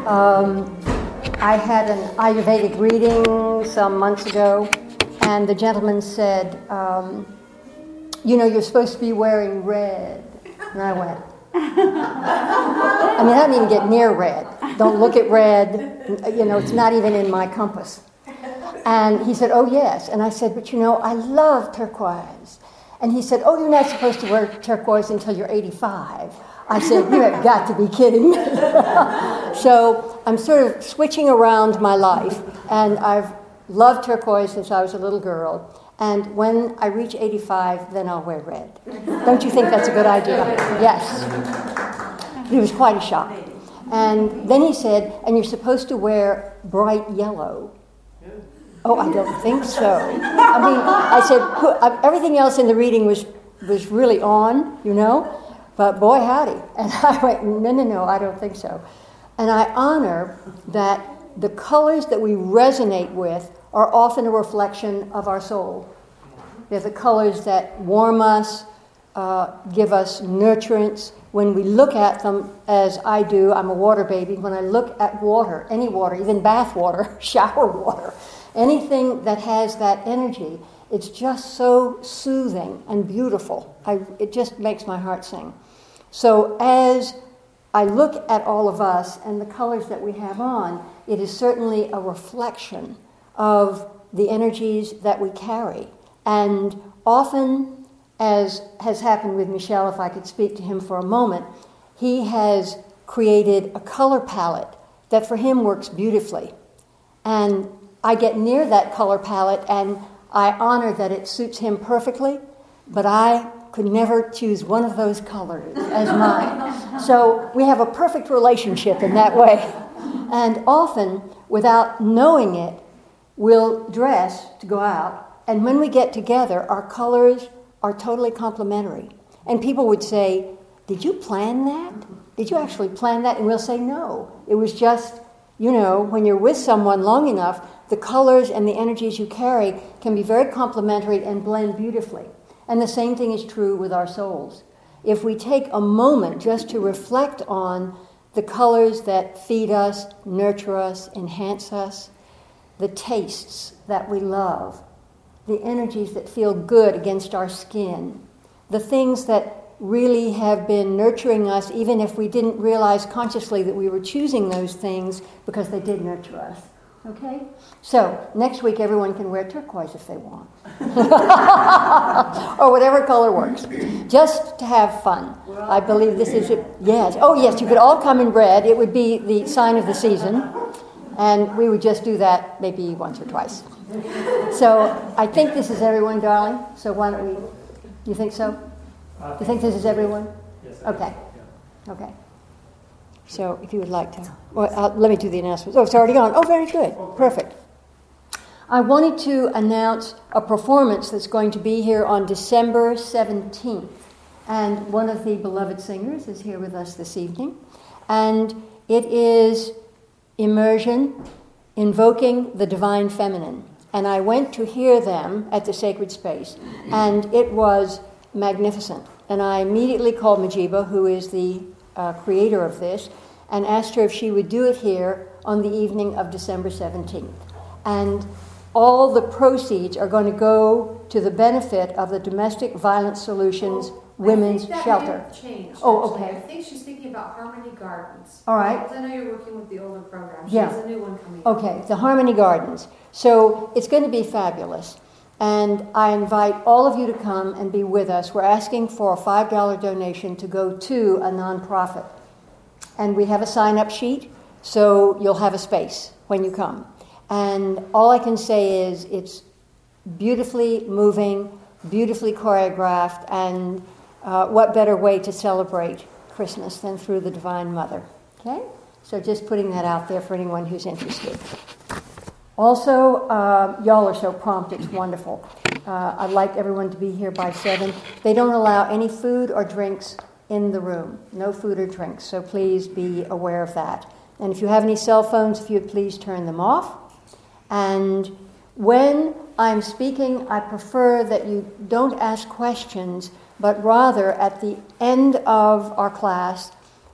I had an Ayurvedic reading some months ago, and the gentleman said, you're supposed to be wearing red. And I went, I don't even get near red. Don't look at red. It's not even in my compass. And he said, oh, yes. And I said, but I love turquoise. And he said, oh, you're not supposed to wear turquoise until you're 85. I said, you have got to be kidding me. So I'm sort of switching around my life, and I've loved turquoise since I was a little girl. And when I reach 85, then I'll wear red. Don't you think that's a good idea? Yes. It was quite a shock. And then he said, and you're supposed to wear bright yellow. Oh, I don't think so. I said, everything else in the reading was really on, but boy, howdy. And I went, no, I don't think so. And I honor that the colors that we resonate with are often a reflection of our soul. They're the colors that warm us, give us nurturance. When we look at them, as I do, I'm a water baby, when I look at water, any water, even bath water, shower water, anything that has that energy, it's just so soothing and beautiful. It just makes my heart sing. So as I look at all of us and the colors that we have on, it is certainly a reflection of the energies that we carry. And often, as has happened with Michel, if I could speak to him for a moment, he has created a color palette that for him works beautifully. And I get near that color palette and I honor that it suits him perfectly, but I could never choose one of those colors as mine. So we have a perfect relationship in that way. And often, without knowing it, we'll dress to go out. And when we get together, our colors are totally complementary. And people would say, did you plan that? Did you actually plan that? And we'll say, no. It was just, when you're with someone long enough, the colors and the energies you carry can be very complementary and blend beautifully. And the same thing is true with our souls. If we take a moment just to reflect on the colors that feed us, nurture us, enhance us, the tastes that we love, the energies that feel good against our skin, the things that really have been nurturing us, even if we didn't realize consciously that we were choosing those things because they did nurture us. Okay? So, next week everyone can wear turquoise if they want. Or whatever color works. Just to have fun. I believe this is it. Yes. Oh, yes, you could all come in red. It would be the sign of the season. And we would just do that maybe once or twice. So, I think this is everyone, darling. So why don't we... You think so? You think this is everyone? Yes. Okay. Okay. So, if you would like to... Well, let me do the announcements. Oh, it's already on. Oh, very good. Perfect. I wanted to announce a performance that's going to be here on December 17th. And one of the beloved singers is here with us this evening. And it is Immersion, Invoking the Divine Feminine. And I went to hear them at the Sacred Space. And it was magnificent. And I immediately called Majiba, who is the creator of this, and asked her if she would do it here on the evening of December 17th. And all the proceeds are going to go to the benefit of the Domestic Violence Solutions Women's Shelter. Changed, oh, actually. okay. I think she's thinking about Harmony Gardens. All right. Because I know you're working with the older program. She Yeah. has a new one coming up. Okay, the Harmony Gardens. So it's going to be fabulous. And I invite all of you to come and be with us. We're asking for a $5 donation to go to a nonprofit. And we have a sign-up sheet, so you'll have a space when you come. And all I can say is it's beautifully moving, beautifully choreographed, and what better way to celebrate Christmas than through the Divine Mother. Okay? So just putting that out there for anyone who's interested. Also, y'all are so prompt, it's wonderful. I'd like everyone to be here by 7. They don't allow any food or drinks in the room. No food or drinks, so please be aware of that. And if you have any cell phones, if you would please turn them off. And when I'm speaking, I prefer that you don't ask questions, but rather at the end of our class,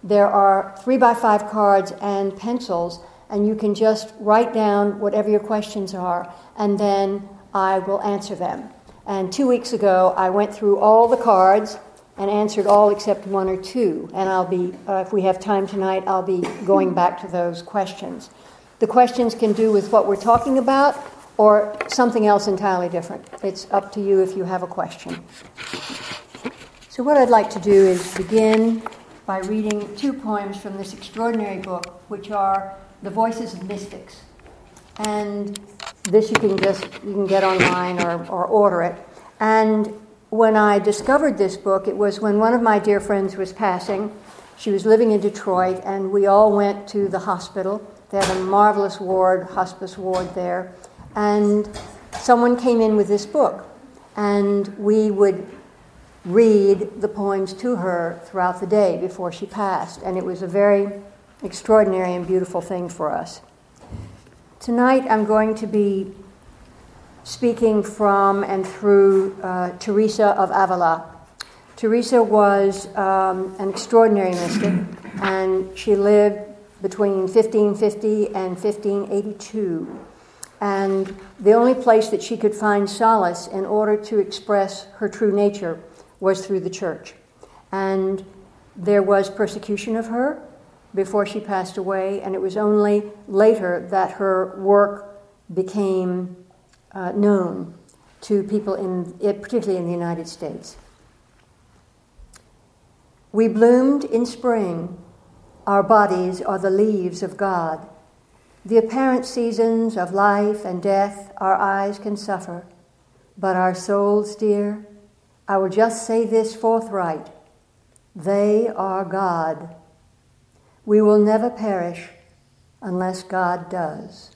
There are 3x5 cards and pencils, and you can just write down whatever your questions are, and then I will answer them. And 2 weeks ago, I went through all the cards and answered all except one or two. And I'll be, if we have time tonight, I'll be going back to those questions. The questions can do with what we're talking about or something else entirely different. It's up to you if you have a question. So what I'd like to do is begin by reading 2 poems from this extraordinary book, which are The Voices of Mystics. And this you can get online or order it. And when I discovered this book, it was when one of my dear friends was passing. She was living in Detroit, and we all went to the hospital. They had a marvelous hospice ward there. And someone came in with this book, and we would read the poems to her throughout the day before she passed. And it was a very extraordinary and beautiful thing for us. Tonight I'm going to be speaking from and through Teresa of Avila. Teresa was an extraordinary mystic, and she lived between 1550 and 1582. And the only place that she could find solace in order to express her true nature was through the church. And there was persecution of her before she passed away, and it was only later that her work became known to people, particularly in the United States. We bloomed in spring. Our bodies are the leaves of God. The apparent seasons of life and death our eyes can suffer, but our souls, dear, I will just say this forthright, they are God. We will never perish unless God does.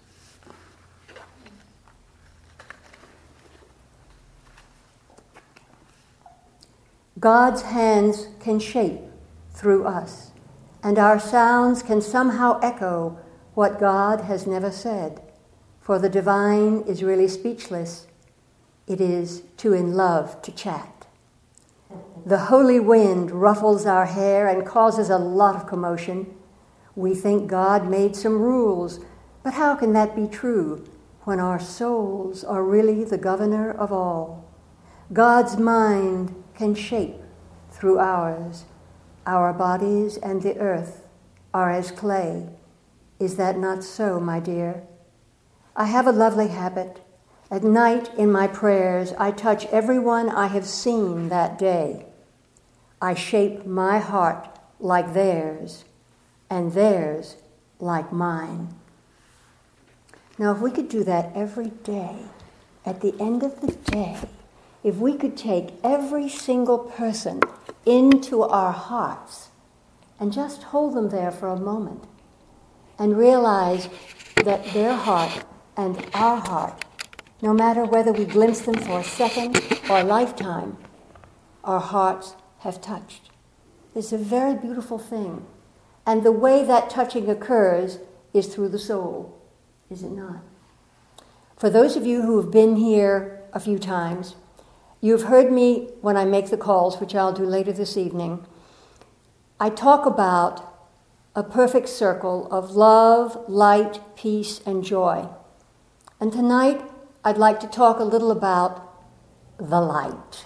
God's hands can shape through us, and our sounds can somehow echo what God has never said, for the divine is really speechless. It is too in love to chat. The holy wind ruffles our hair and causes a lot of commotion. We think God made some rules, but how can that be true when our souls are really the governor of all? God's mind can shape through ours. Our bodies and the earth are as clay. Is that not so, my dear? I have a lovely habit. At night in my prayers, I touch everyone I have seen that day. I shape my heart like theirs, and theirs like mine. Now, if we could do that every day, at the end of the day, if we could take every single person into our hearts and just hold them there for a moment and realize that their heart and our heart, no matter whether we glimpse them for a second or a lifetime, our hearts have touched. It's a very beautiful thing. And the way that touching occurs is through the soul, is it not? For those of you who have been here a few times, you've heard me when I make the calls, which I'll do later this evening. I talk about a perfect circle of love, light, peace, and joy. And tonight, I'd like to talk a little about the light.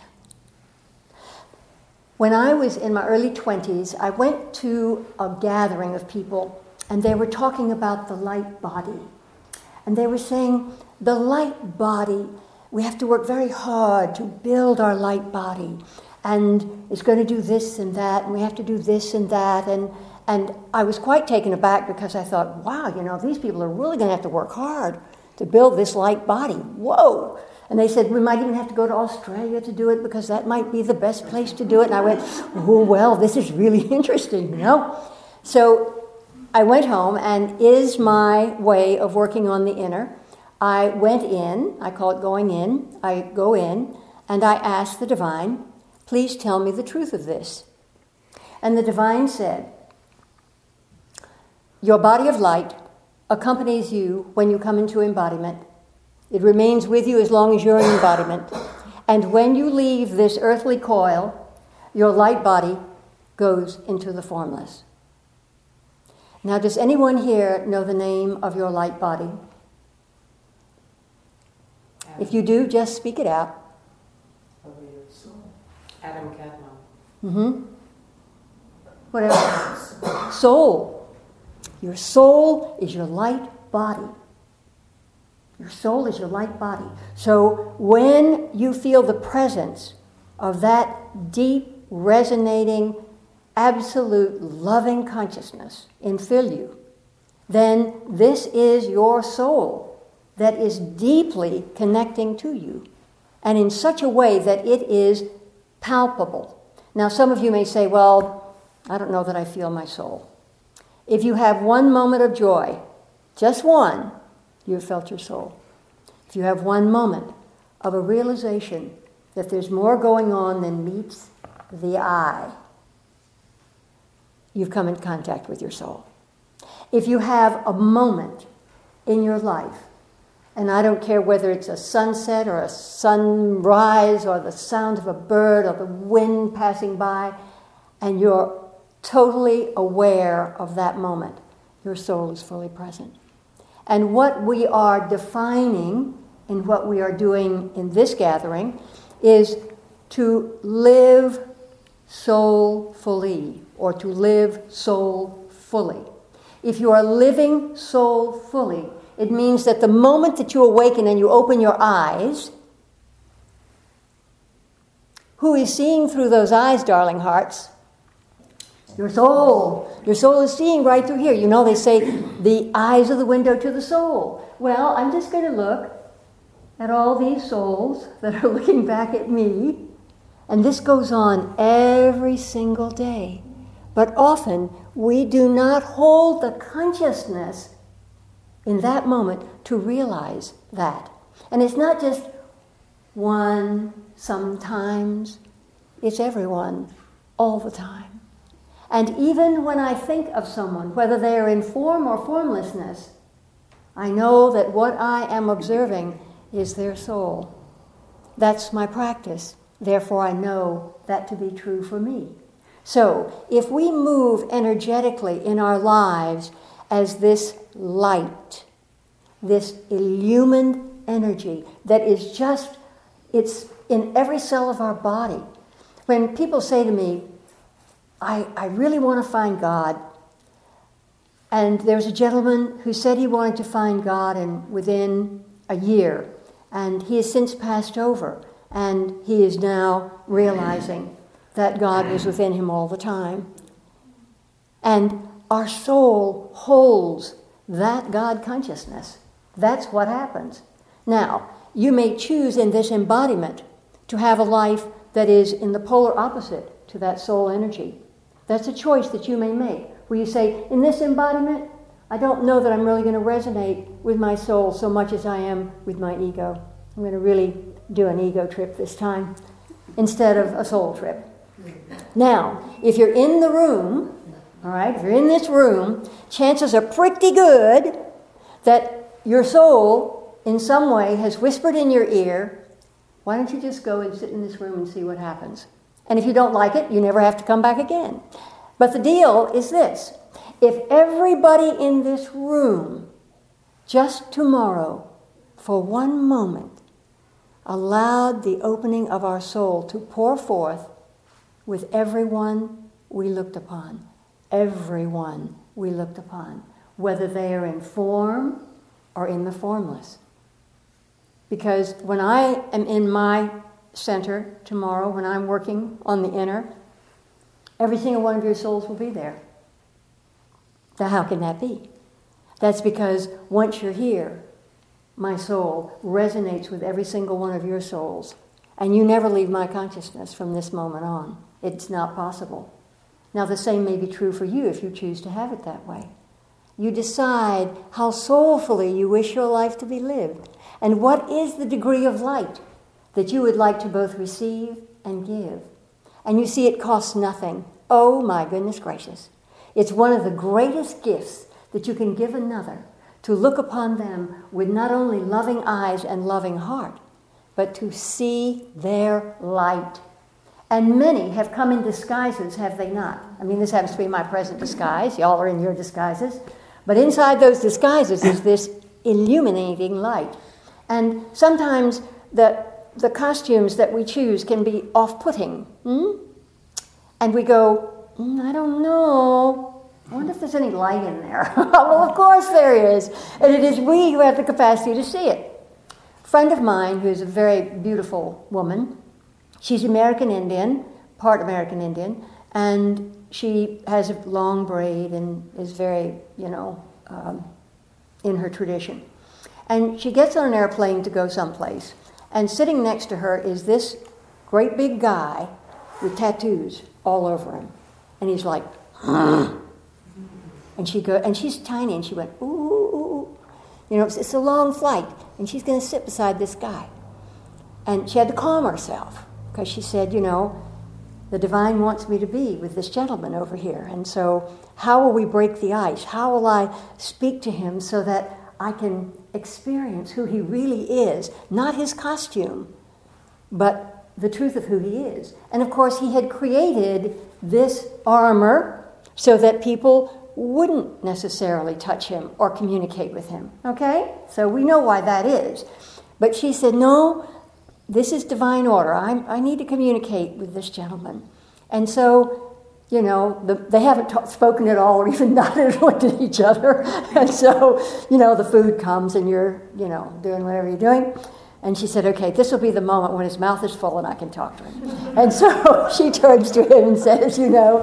When I was in my early 20s, I went to a gathering of people, and they were talking about the light body. And they were saying, the light body, we have to work very hard to build our light body. And it's going to do this and that, and we have to do this and that. And I was quite taken aback because I thought, wow, these people are really going to have to work hard to build this light body. Whoa. And they said, we might even have to go to Australia to do it because that might be the best place to do it. And I went, oh, well, this is really interesting, So I went home, and is my way of working on the inner. I went in, I call it going in. I go in, and I ask the divine, please tell me the truth of this. And the divine said, your body of light accompanies you when you come into embodiment. It remains with you as long as you're in embodiment. And when you leave this earthly coil, your light body goes into the formless. Now, does anyone here know the name of your light body? If you do, just speak it out. Adam Cadman. Mm-hmm. What else? Soul. Your soul is your light body. Your soul is your light body. So when you feel the presence of that deep, resonating, absolute, loving consciousness infill you, then this is your soul that is deeply connecting to you, and in such a way that it is palpable. Now, some of you may say, well, I don't know that I feel my soul. If you have one moment of joy, just one, you've felt your soul. If you have one moment of a realization that there's more going on than meets the eye, you've come in contact with your soul. If you have a moment in your life, and I don't care whether it's a sunset or a sunrise or the sound of a bird or the wind passing by, and you're totally aware of that moment, your soul is fully present. And what we are defining in what we are doing in this gathering is to live soulfully, or to live soul fully. If you are living soul fully, it means that the moment that you awaken and you open your eyes, who is seeing through those eyes, darling hearts? Your soul. Your soul is seeing right through here. You know, they say the eyes are the window to the soul. Well, I'm just going to look at all these souls that are looking back at me. And this goes on every single day. But often we do not hold the consciousness in that moment to realize that. And it's not just one sometimes, it's everyone all the time. And even when I think of someone, whether they are in form or formlessness, I know that what I am observing is their soul. That's my practice. Therefore, I know that to be true for me. So, if we move energetically in our lives as this light, this illumined energy that is just, it's in every cell of our body. When people say to me, I really want to find God, and there's a gentleman who said he wanted to find God within a year, and he has since passed over, and he is now realizing that God was within him all the time. And our soul holds that God consciousness. That's what happens. Now, you may choose in this embodiment to have a life that is in the polar opposite to that soul energy. That's a choice that you may make, where you say, in this embodiment, I don't know that I'm really going to resonate with my soul so much as I am with my ego. I'm going to really do an ego trip this time instead of a soul trip. Now, if you're in the room, all right, if you're in this room, chances are pretty good that your soul in some way has whispered in your ear, why don't you just go and sit in this room and see what happens? And if you don't like it, you never have to come back again. But the deal is this. If everybody in this room, just tomorrow, for one moment, allowed the opening of our soul to pour forth with everyone we looked upon, everyone we looked upon, whether they are in form or in the formless. Because when I am in my center tomorrow, when I'm working on the inner, every single one of your souls will be there. Now, how can that be? That's because once you're here, my soul resonates with every single one of your souls, and you never leave my consciousness from this moment on. It's not possible. Now, the same may be true for you if you choose to have it that way. You decide how soulfully you wish your life to be lived, and what is the degree of light that you would like to both receive and give. And you see, it costs nothing. Oh, my goodness gracious. It's one of the greatest gifts that you can give another, to look upon them with not only loving eyes and loving heart, but to see their light And many have come in disguises, have they not? I mean, this happens to be my present disguise. Y'all are in your disguises. But inside those disguises is this illuminating light. And sometimes the costumes that we choose can be off-putting. And we go, I don't know. I wonder if there's any light in there. Well, of course there is. And it is we who have the capacity to see it. A friend of mine, who's a very beautiful woman, she's American Indian, part American Indian, and she has a long braid and is very, in her tradition. And she gets on an airplane to go someplace, and sitting next to her is this great big guy with tattoos all over him. And he's like, and she's tiny, and she went, ooh, ooh, ooh. It's a long flight, and she's going to sit beside this guy. And she had to calm herself, because she said, the divine wants me to be with this gentleman over here. And so how will we break the ice? How will I speak to him so that I can experience who he really is? Not his costume, but the truth of who he is. And of course, he had created this armor so that people wouldn't necessarily touch him or communicate with him. Okay? So we know why that is. But she said, no, this is divine order. I need to communicate with this gentleman. And so, they haven't spoken at all or even nodded and looked at each other. And so, the food comes and you're, doing whatever you're doing. And she said, okay, this will be the moment when his mouth is full and I can talk to him. And so she turns to him and says,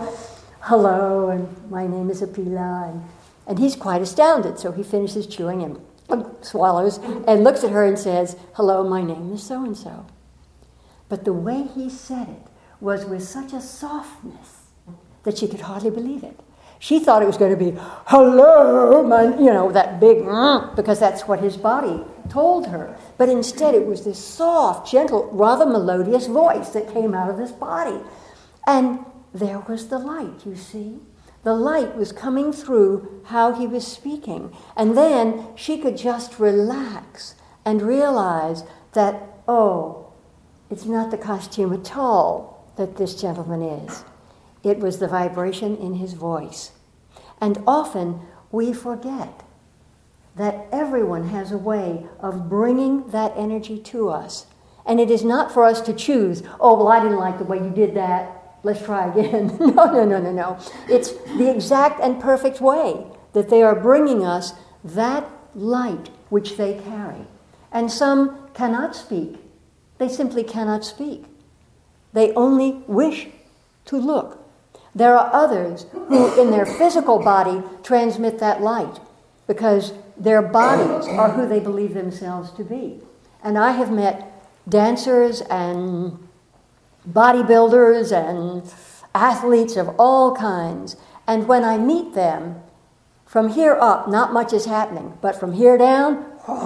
hello, and my name is Apila. And he's quite astounded. So he finishes chewing and swallows and looks at her and says, hello, my name is so-and-so. But the way he said it was with such a softness that she could hardly believe it. She thought it was going to be, hello, that big, because that's what his body told her. But instead it was this soft, gentle, rather melodious voice that came out of this body. And there was the light, you see. The light was coming through how he was speaking. And then she could just relax and realize that, it's not the costume at all that this gentleman is. It was the vibration in his voice. And often we forget that everyone has a way of bringing that energy to us. And it is not for us to choose, I didn't like the way you did that. Let's try again. No. It's the exact and perfect way that they are bringing us that light which they carry. And some cannot speak. They simply cannot speak. They only wish to look. There are others who, in their physical body, transmit that light because their bodies are who they believe themselves to be. And I have met dancers and bodybuilders and athletes of all kinds. And when I meet them, from here up, not much is happening. But from here down,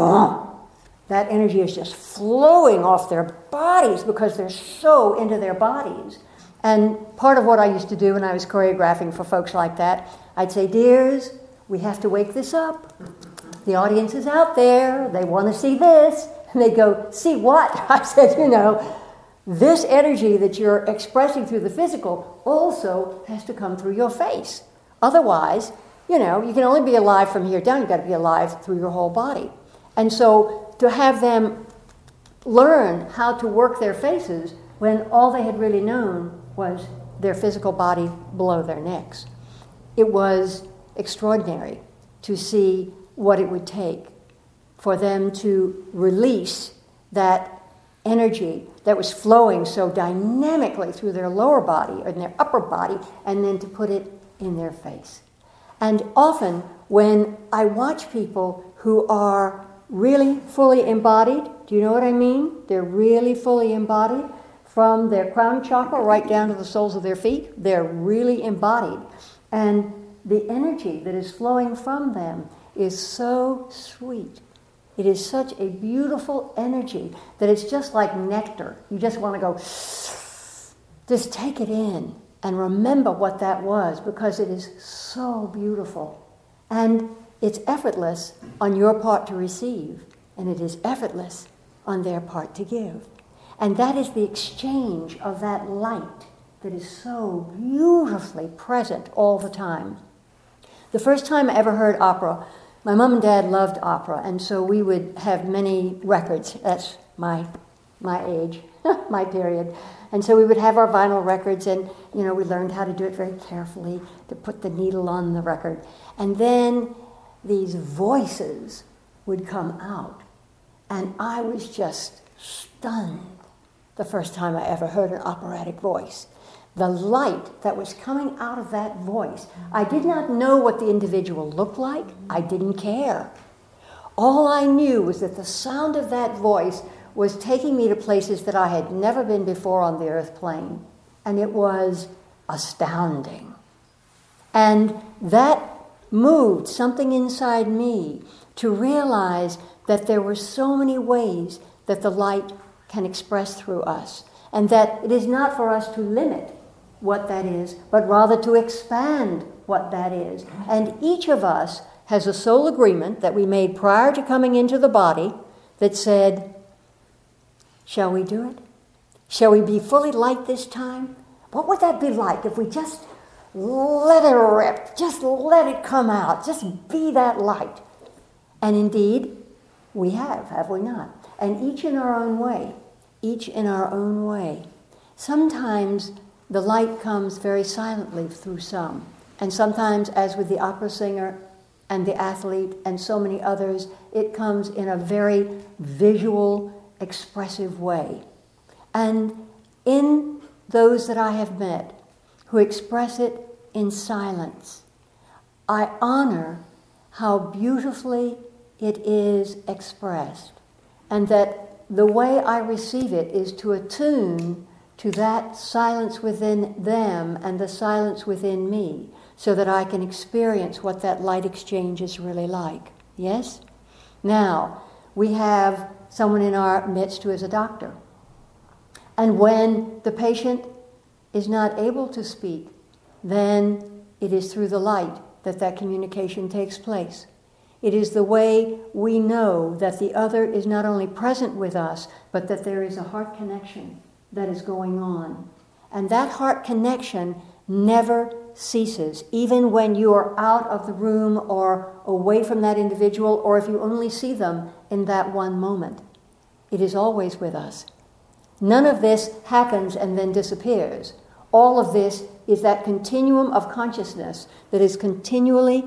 that energy is just flowing off their bodies because they're so into their bodies. And part of what I used to do when I was choreographing for folks like that, I'd say, dears, we have to wake this up. The audience is out there. They want to see this. And they go, see what? I said, this energy that you're expressing through the physical also has to come through your face. Otherwise, you can only be alive from here down. You've got to be alive through your whole body. And so to have them learn how to work their faces when all they had really known was their physical body below their necks. It was extraordinary to see what it would take for them to release that energy that was flowing so dynamically through their lower body or in their upper body, and then to put it in their face. And often when I watch people who are really fully embodied, do you know what I mean? They're really fully embodied from their crown chakra right down to the soles of their feet. They're really embodied. And the energy that is flowing from them is so sweet. It is such a beautiful energy that it's just like nectar. You just want to go, just take it in and remember what that was because it is so beautiful. And it's effortless on your part to receive, and it is effortless on their part to give. And that is the exchange of that light that is so beautifully present all the time. The first time I ever heard opera, my mom and dad loved opera, and so we would have many records. That's my age, my period. And so we would have our vinyl records, and we learned how to do it very carefully, to put the needle on the record. And then these voices would come out, and I was just stunned the first time I ever heard an operatic voice. The light that was coming out of that voice. I did not know what the individual looked like. I didn't care. All I knew was that the sound of that voice was taking me to places that I had never been before on the earth plane. And it was astounding. And that moved something inside me to realize that there were so many ways that the light can express through us. And that it is not for us to limit what that is, but rather to expand what that is. And each of us has a soul agreement that we made prior to coming into the body that said, shall we do it? Shall we be fully light this time? What would that be like if we just let it rip, just let it come out, just be that light? And indeed, we have we not? And each in our own way, each in our own way. Sometimes the light comes very silently through some. And sometimes, as with the opera singer and the athlete and so many others, it comes in a very visual, expressive way. And in those that I have met who express it in silence, I honor how beautifully it is expressed, and that the way I receive it is to attune to that silence within them and the silence within me, so that I can experience what that light exchange is really like. Yes? Now, we have someone in our midst who is a doctor. And when the patient is not able to speak, then it is through the light that communication takes place. It is the way we know that the other is not only present with us, but that there is a heart connection that is going on. And that heart connection never ceases, even when you are out of the room or away from that individual, or if you only see them in that one moment. It is always with us. None of this happens and then disappears. All of this is that continuum of consciousness that is continually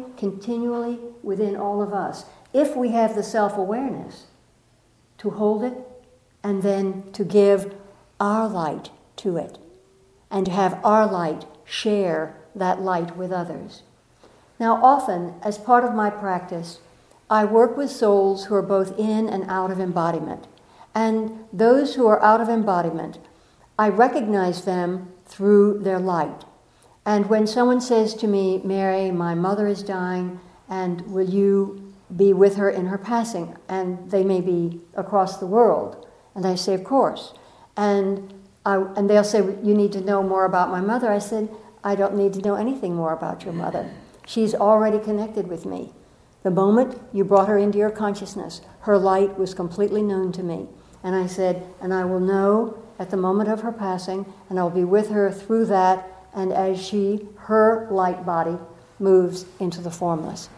within all of us, if we have the self-awareness to hold it and then to give our light to it, and to have our light share that light with others. Now, often, as part of my practice, I work with souls who are both in and out of embodiment. And those who are out of embodiment, I recognize them through their light. And when someone says to me, Mary, my mother is dying, and will you be with her in her passing? And they may be across the world. And I say, of course. And they'll say, you need to know more about my mother. I said, I don't need to know anything more about your mother. She's already connected with me. The moment you brought her into your consciousness, her light was completely known to me. And I said, and I will know at the moment of her passing, and I'll be with her through that, and as her light body moves into the formless.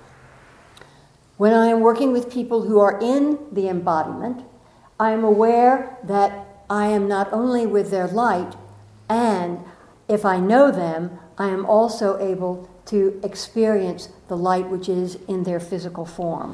When I am working with people who are in the embodiment, I am aware that I am not only with their light, and if I know them, I am also able to experience the light which is in their physical form.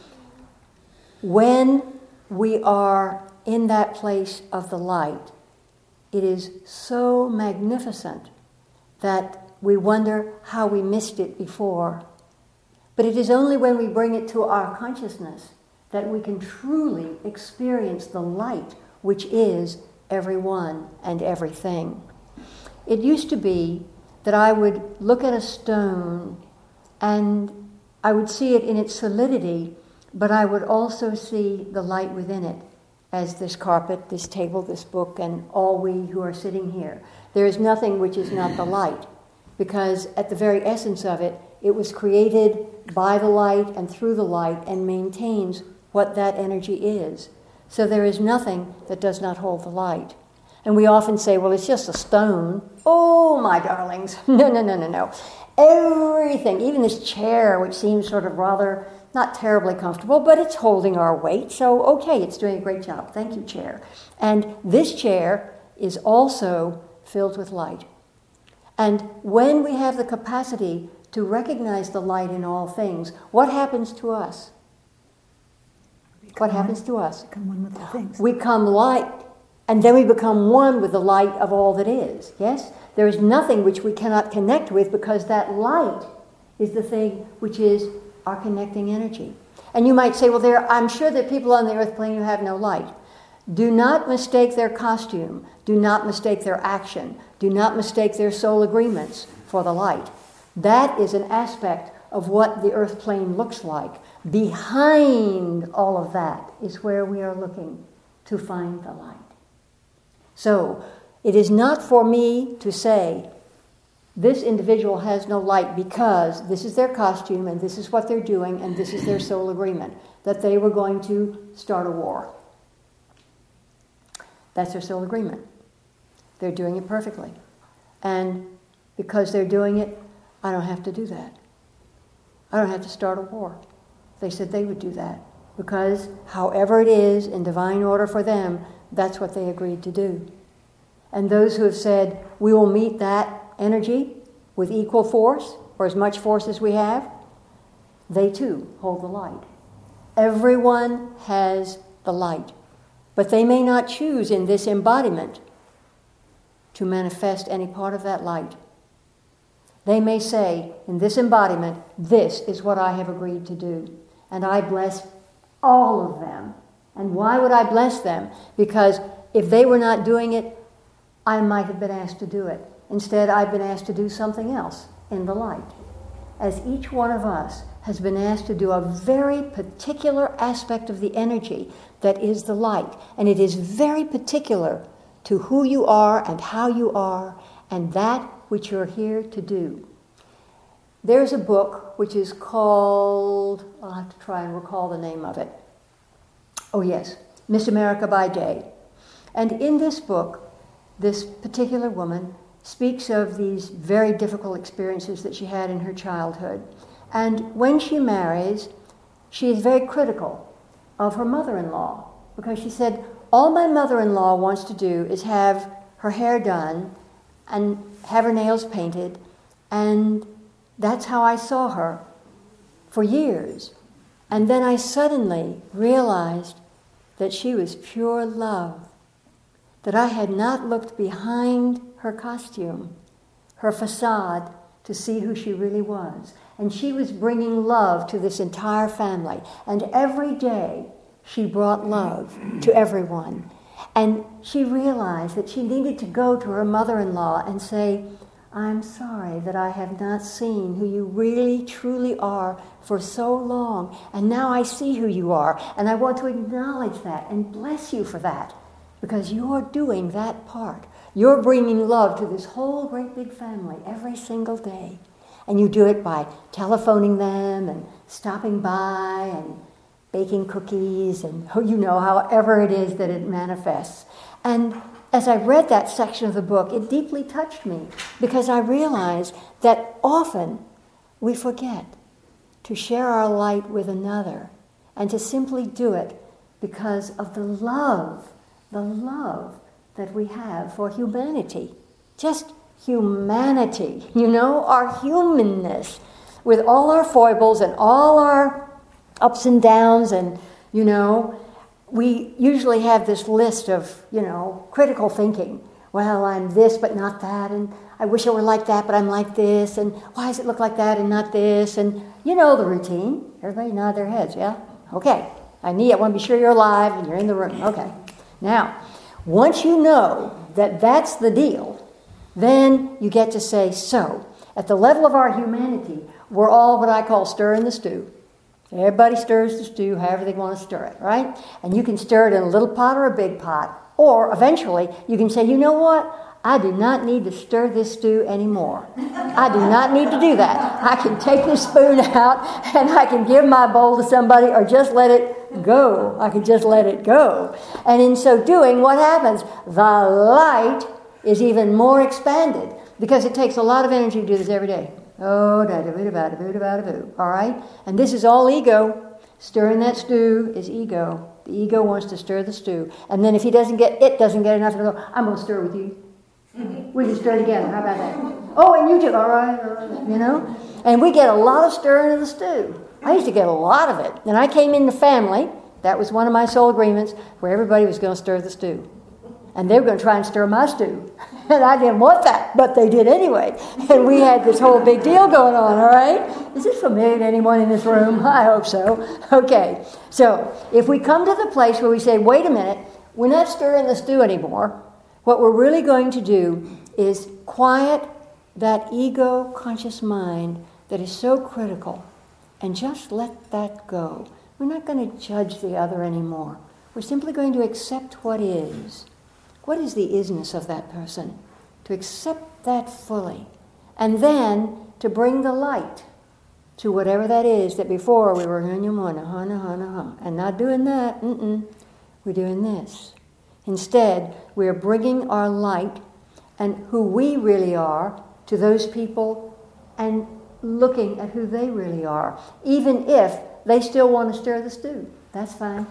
When we are in that place of the light, it is so magnificent that we wonder how we missed it before. But it is only when we bring it to our consciousness that we can truly experience the light which is everyone and everything. It used to be that I would look at a stone and I would see it in its solidity, but I would also see the light within it, as this carpet, this table, this book, and all we who are sitting here. There is nothing which is not the light, because at the very essence of it, it was created by the light and through the light and maintains what that energy is. So there is nothing that does not hold the light. And we often say, well, it's just a stone. Oh, my darlings. No. Everything, even this chair, which seems sort of rather not terribly comfortable, but it's holding our weight. So, okay, it's doing a great job. Thank you, chair. And this chair is also filled with light. And when we have the capacity to recognize the light in all things, what happens to us? What happens to us? Become one with all things. We become light, and then we become one with the light of all that is. Yes? There is nothing which we cannot connect with, because that light is the thing which is our connecting energy. And you might say, well, I'm sure there are people on the earth plane who have no light. Do not mistake their costume. Do not mistake their action. Do not mistake their soul agreements for the light. That is an aspect of what the earth plane looks like. Behind all of that is where we are looking to find the light. So, it is not for me to say, this individual has no light because this is their costume and this is what they're doing and this is their soul agreement, that they were going to start a war. That's their soul agreement. They're doing it perfectly. And because they're doing it, I don't have to do that. I don't have to start a war. They said they would do that because however it is in divine order for them, that's what they agreed to do. And those who have said, we will meet that energy with equal force, or as much force as we have, they too hold the light. Everyone has the light, but they may not choose in this embodiment to manifest any part of that light. They may say, in this embodiment, this is what I have agreed to do, and I bless all of them. And why would I bless them? Because if they were not doing it, I might have been asked to do it. Instead, I've been asked to do something else in the light. As each one of us has been asked to do a very particular aspect of the energy that is the light. And it is very particular to who you are and how you are and that which you're here to do. There's a book which is called, I'll have to try and recall the name of it. Oh yes, Miss America by Day. And in this book, this particular woman speaks of these very difficult experiences that she had in her childhood. And when she marries, she is very critical of her mother-in-law, because she said, all my mother-in-law wants to do is have her hair done and have her nails painted, and that's how I saw her for years. And then I suddenly realized that she was pure love, that I had not looked behind her costume, her facade, to see who she really was. And she was bringing love to this entire family. And every day she brought love to everyone. And she realized that she needed to go to her mother-in-law and say, I'm sorry that I have not seen who you really, truly are for so long. And now I see who you are. And I want to acknowledge that and bless you for that. Because you're doing that part. You're bringing love to this whole great big family every single day. And you do it by telephoning them and stopping by and baking cookies and, however it is that it manifests. And as I read that section of the book, it deeply touched me because I realized that often we forget to share our light with another and to simply do it because of the love that we have for humanity. Just humanity, our humanness, with all our foibles and all our ups and downs, and, we usually have this list of, critical thinking. Well, I'm this but not that, and I wish I were like that but I'm like this, and why does it look like that and not this, and the routine. Everybody nod their heads, yeah? Okay, I want to be sure you're alive and you're in the room. Okay. Now, once you know that that's the deal, then you get to say, so, at the level of our humanity, we're all what I call stirring the stew. Everybody stirs the stew however they want to stir it, right? And you can stir it in a little pot or a big pot, or eventually you can say, you know what? I do not need to stir this stew anymore. I do not need to do that. I can take the spoon out and I can give my bowl to somebody or just let it go. I can just let it go. And in so doing, what happens? The light is even more expanded because it takes a lot of energy to do this every day. Oh, da-da-boo-da-ba-da-boo-da-ba-da-boo. All right? And this is all ego. Stirring that stew is ego. The ego wants to stir the stew. And then if it doesn't get enough to go, I'm going to stir with you. We can stir together. How about that? Oh, and you too. All right. You know? And we get a lot of stirring of the stew. I used to get a lot of it. And I came in the family. That was one of my soul agreements where everybody was going to stir the stew. And they were going to try and stir my stew. And I didn't want that, but they did anyway. And we had this whole big deal going on, all right? Is this familiar to anyone in this room? I hope so. Okay. So if we come to the place where we say, wait a minute, we're not stirring the stew anymore. What we're really going to do is quiet that ego-conscious mind that is so critical and just let that go. We're not going to judge the other anymore. We're simply going to accept what is. What is the isness of that person? To accept that fully. And then to bring the light to whatever that is that before we were and not doing that. We're doing this. Instead, we are bringing our light and who we really are to those people and looking at who they really are, even if they still want to stir the stew. That's fine.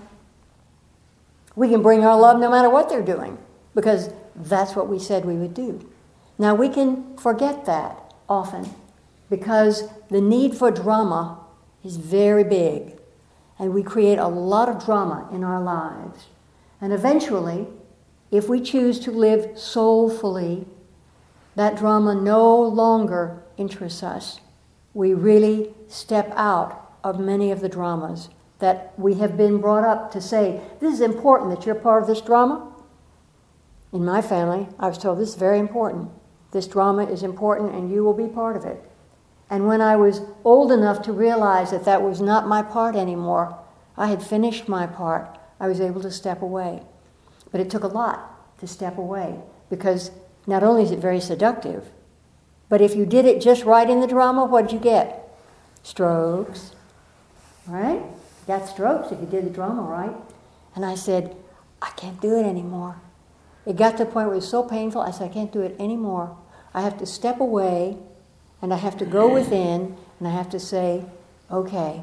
We can bring our love no matter what they're doing, because that's what we said we would do. Now, we can forget that often because the need for drama is very big, and we create a lot of drama in our lives. And eventually, if we choose to live soulfully, that drama no longer interests us. We really step out of many of the dramas that we have been brought up to say, this is important that you're part of this drama. In my family, I was told this is very important. This drama is important and you will be part of it. And when I was old enough to realize that that was not my part anymore, I had finished my part, I was able to step away. But it took a lot to step away because not only is it very seductive, but if you did it just right in the drama, what did you get? Strokes. Right? You got strokes if you did the drama right. And I said, I can't do it anymore. It got to the point where it was so painful, I said, I can't do it anymore. I have to step away, and I have to go within, and I have to say, okay,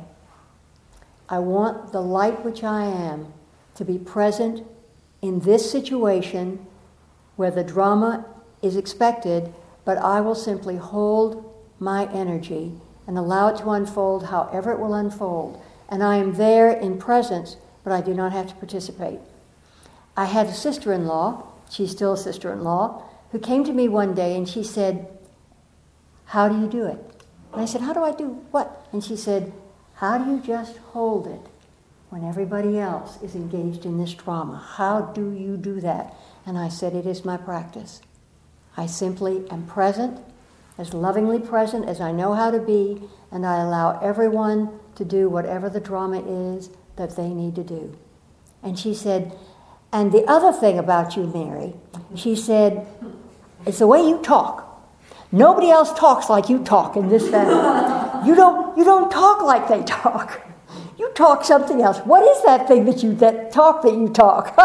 I want the light which I am to be present in this situation where the drama is expected, but I will simply hold my energy and allow it to unfold however it will unfold. And I am there in presence, but I do not have to participate. I had a sister-in-law, she's still a sister-in-law, who came to me one day and she said, how do you do it? And I said, how do I do what? And she said, how do you just hold it when everybody else is engaged in this drama? How do you do that? And I said, it is my practice. I simply am present, as lovingly present as I know how to be, and I allow everyone to do whatever the drama is that they need to do. And she said, and the other thing about you, Mary, she said, it's the way you talk. Nobody else talks like you talk in this family. You don't talk like they talk. You talk something else. What is that thing that you talk? And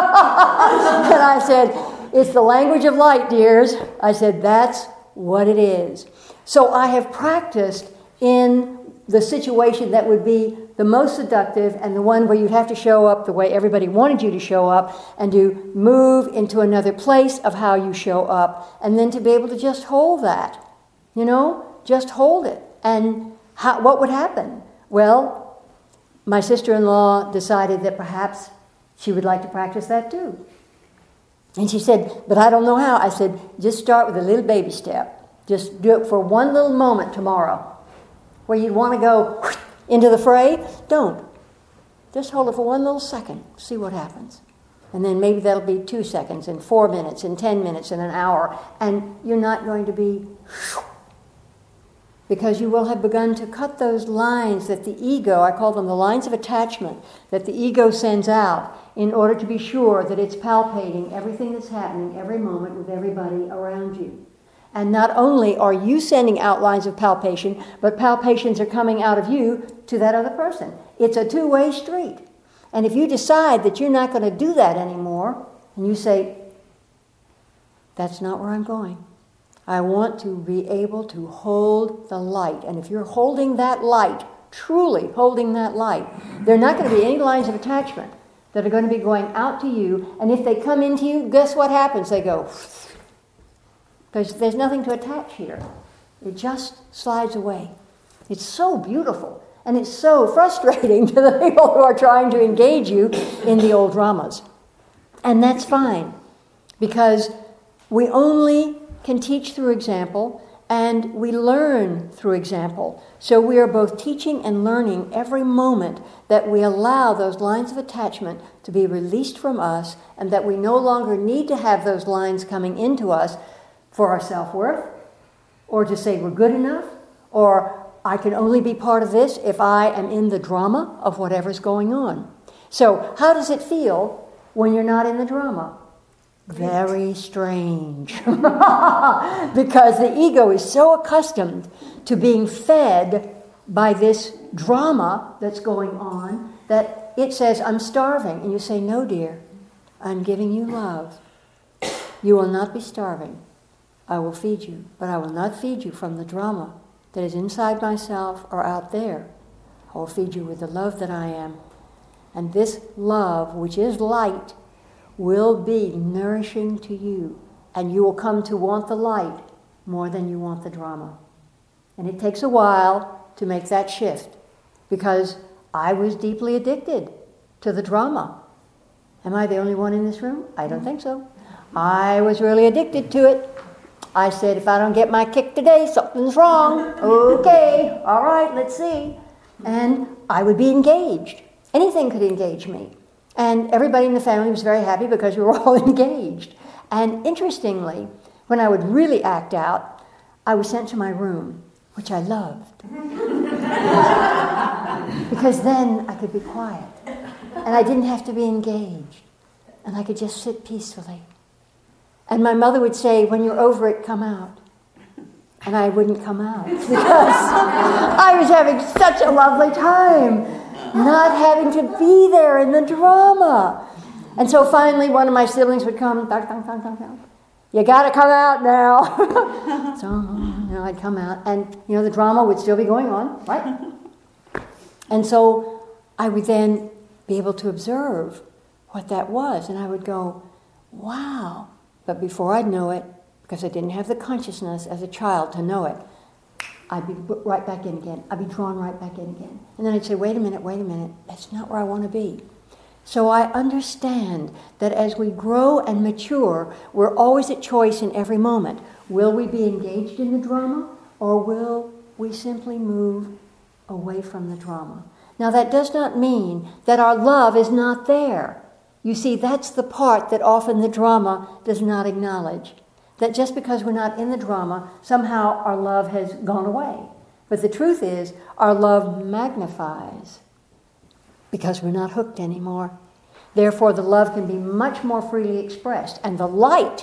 I said, it's the language of light, dears. I said, that's what it is. So I have practiced in the situation that would be the most seductive and the one where you'd have to show up the way everybody wanted you to show up and to move into another place of how you show up and then to be able to just hold that, just hold it. And what would happen? Well, my sister-in-law decided that perhaps she would like to practice that too. And she said, but I don't know how. I said, just start with a little baby step. Just do it for one little moment tomorrow. Where you want to go into the fray, don't. Just hold it for one little second. See what happens. And then maybe that'll be 2 seconds and 4 minutes and 10 minutes and an hour. And you're not going to be because you will have begun to cut those lines that the ego, I call them the lines of attachment, that the ego sends out in order to be sure that it's palpating everything that's happening every moment with everybody around you. And not only are you sending out lines of palpation, but palpations are coming out of you to that other person. It's a two-way street. And if you decide that you're not going to do that anymore, and you say, that's not where I'm going. I want to be able to hold the light. And if you're holding that light, truly holding that light, there are not going to be any lines of attachment that are going to be going out to you. And if they come into you, guess what happens? They go, because there's nothing to attach here. It just slides away. It's so beautiful. And it's so frustrating to the people who are trying to engage you in the old dramas. And that's fine, because we only can teach through example, and we learn through example. So we are both teaching and learning every moment that we allow those lines of attachment to be released from us, and that we no longer need to have those lines coming into us for our self-worth, or to say we're good enough, or I can only be part of this if I am in the drama of whatever's going on. So how does it feel when you're not in the drama? Very strange. Because the ego is so accustomed to being fed by this drama that's going on that it says, I'm starving. And you say, no, dear, I'm giving you love. You will not be starving. I will feed you, but I will not feed you from the drama that is inside myself or out there. I will feed you with the love that I am. And this love, which is light, will be nourishing to you. And you will come to want the light more than you want the drama. And it takes a while to make that shift, because I was deeply addicted to the drama. Am I the only one in this room? I don't think so. I was really addicted to it. I said, if I don't get my kick today, something's wrong. Okay, all right, let's see. And I would be engaged. Anything could engage me. And everybody in the family was very happy because we were all engaged. And interestingly, when I would really act out, I was sent to my room, which I loved. Because then I could be quiet. And I didn't have to be engaged. And I could just sit peacefully. And my mother would say, when you're over it, come out. And I wouldn't come out because I was having such a lovely time, not having to be there in the drama. And so finally one of my siblings would come, you got to come out now. So I'd come out, and the drama would still be going on, right? And so I would then be able to observe what that was, and I would go, wow. But before I'd know it, because I didn't have the consciousness as a child to know it, I'd be right back in again. I'd be drawn right back in again. And then I'd say, wait a minute, that's not where I want to be. So I understand that as we grow and mature, we're always at choice in every moment. Will we be engaged in the drama, or will we simply move away from the drama? Now that does not mean that our love is not there. You see, that's the part that often the drama does not acknowledge. That just because we're not in the drama, somehow our love has gone away. But the truth is, our love magnifies because we're not hooked anymore. Therefore, the love can be much more freely expressed. And the light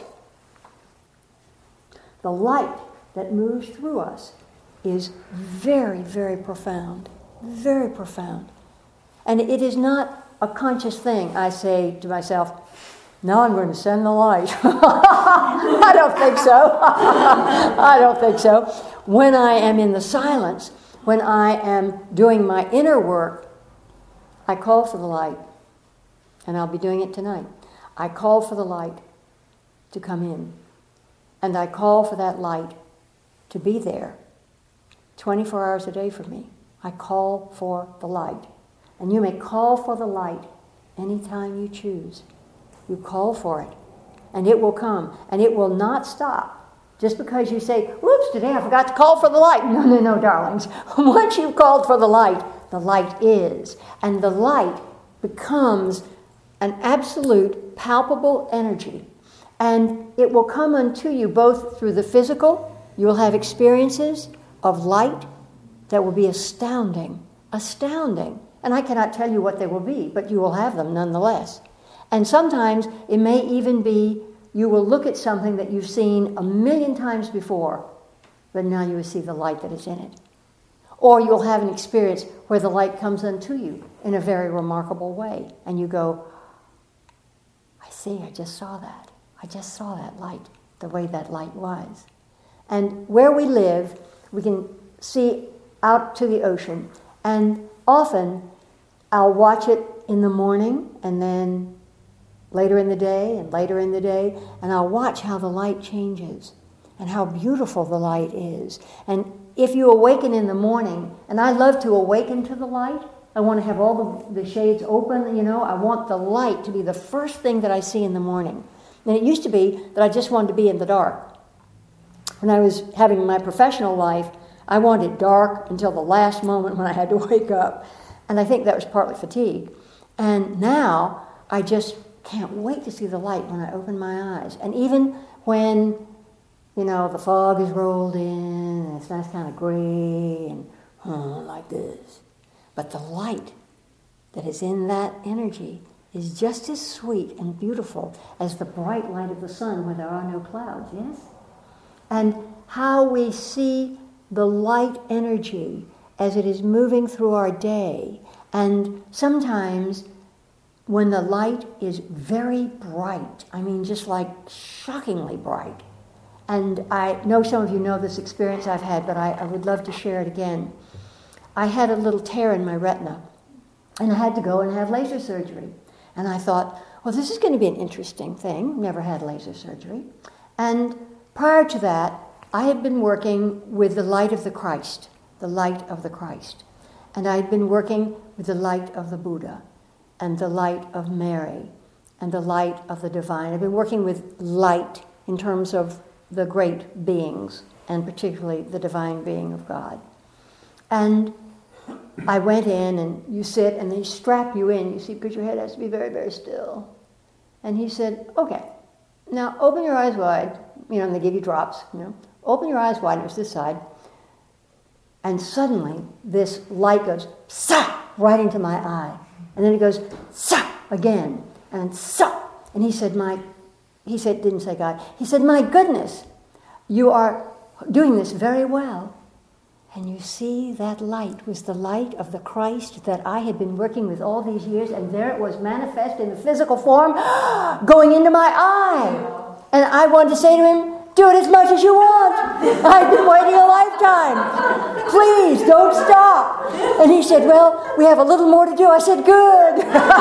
that moves through us is very, very profound. Very profound. And it is not a conscious thing. I say to myself, now I'm going to send the light. I don't think so. I don't think so. When I am in the silence, when I am doing my inner work, I call for the light. And I'll be doing it tonight. I call for the light to come in. And I call for that light to be there 24 hours a day for me. I call for the light. And you may call for the light anytime you choose. You call for it, and it will come, and it will not stop. Just because you say, whoops, today I forgot to call for the light. No, darlings. Once you've called for the light is. And the light becomes an absolute, palpable energy. And it will come unto you both through the physical. You will have experiences of light that will be astounding, astounding. And I cannot tell you what they will be, but you will have them nonetheless. And sometimes it may even be you will look at something that you've seen 1,000,000 times before, but now you will see the light that is in it. Or you'll have an experience where the light comes unto you in a very remarkable way, and you go, I see, I just saw that. I just saw that light, the way that light was. And where we live, we can see out to the ocean, and often I'll watch it in the morning, and then later in the day, and later in the day, and I'll watch how the light changes, and how beautiful the light is. And if you awaken in the morning, and I love to awaken to the light, I want to have all the shades open, I want the light to be the first thing that I see in the morning. And it used to be that I just wanted to be in the dark. When I was having my professional life, I wanted dark until the last moment when I had to wake up. And I think that was partly fatigue. And now I just can't wait to see the light when I open my eyes. And even when, the fog is rolled in, and it's nice kind of gray and like this. But the light that is in that energy is just as sweet and beautiful as the bright light of the sun where there are no clouds, yes? And how we see the light energy as it is moving through our day. And sometimes when the light is very bright, just like shockingly bright, and I know some of you know this experience I've had, but I would love to share it again. I had a little tear in my retina, and I had to go and have laser surgery. And I thought, well, this is going to be an interesting thing. Never had laser surgery. And prior to that, I had been working with the light of the Christ, the light of the Christ. And I had been working with the light of the Buddha, and the light of Mary, and the light of the divine. I've been working with light in terms of the great beings, and particularly the divine being of God. And I went in, and you sit, and they strap you in, you see, because your head has to be very, very still. And he said, okay, now open your eyes wide, and they give you drops, Open your eyes wide, and it was this side. And suddenly, this light goes, sa, right into my eye. And then it goes, sa, again, and sa. And he said, didn't say God, he said, my goodness, you are doing this very well. And you see, that light was the light of the Christ that I had been working with all these years, and there it was manifest in the physical form, going into my eye. And I wanted to say to him, do it as much as you want. I've been waiting a lifetime. Please, don't stop. And he said, well, we have a little more to do. I said, good.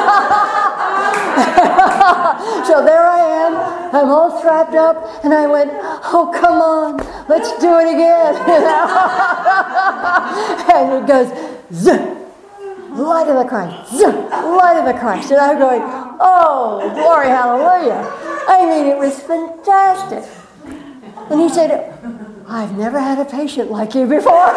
So there I am. I'm all strapped up. And I went, oh, come on. Let's do it again. And it goes, zzz. Light of the Christ. Zzz. Light of the Christ. And I'm going, oh, glory, hallelujah. It was fantastic. And he said, I've never had a patient like you before.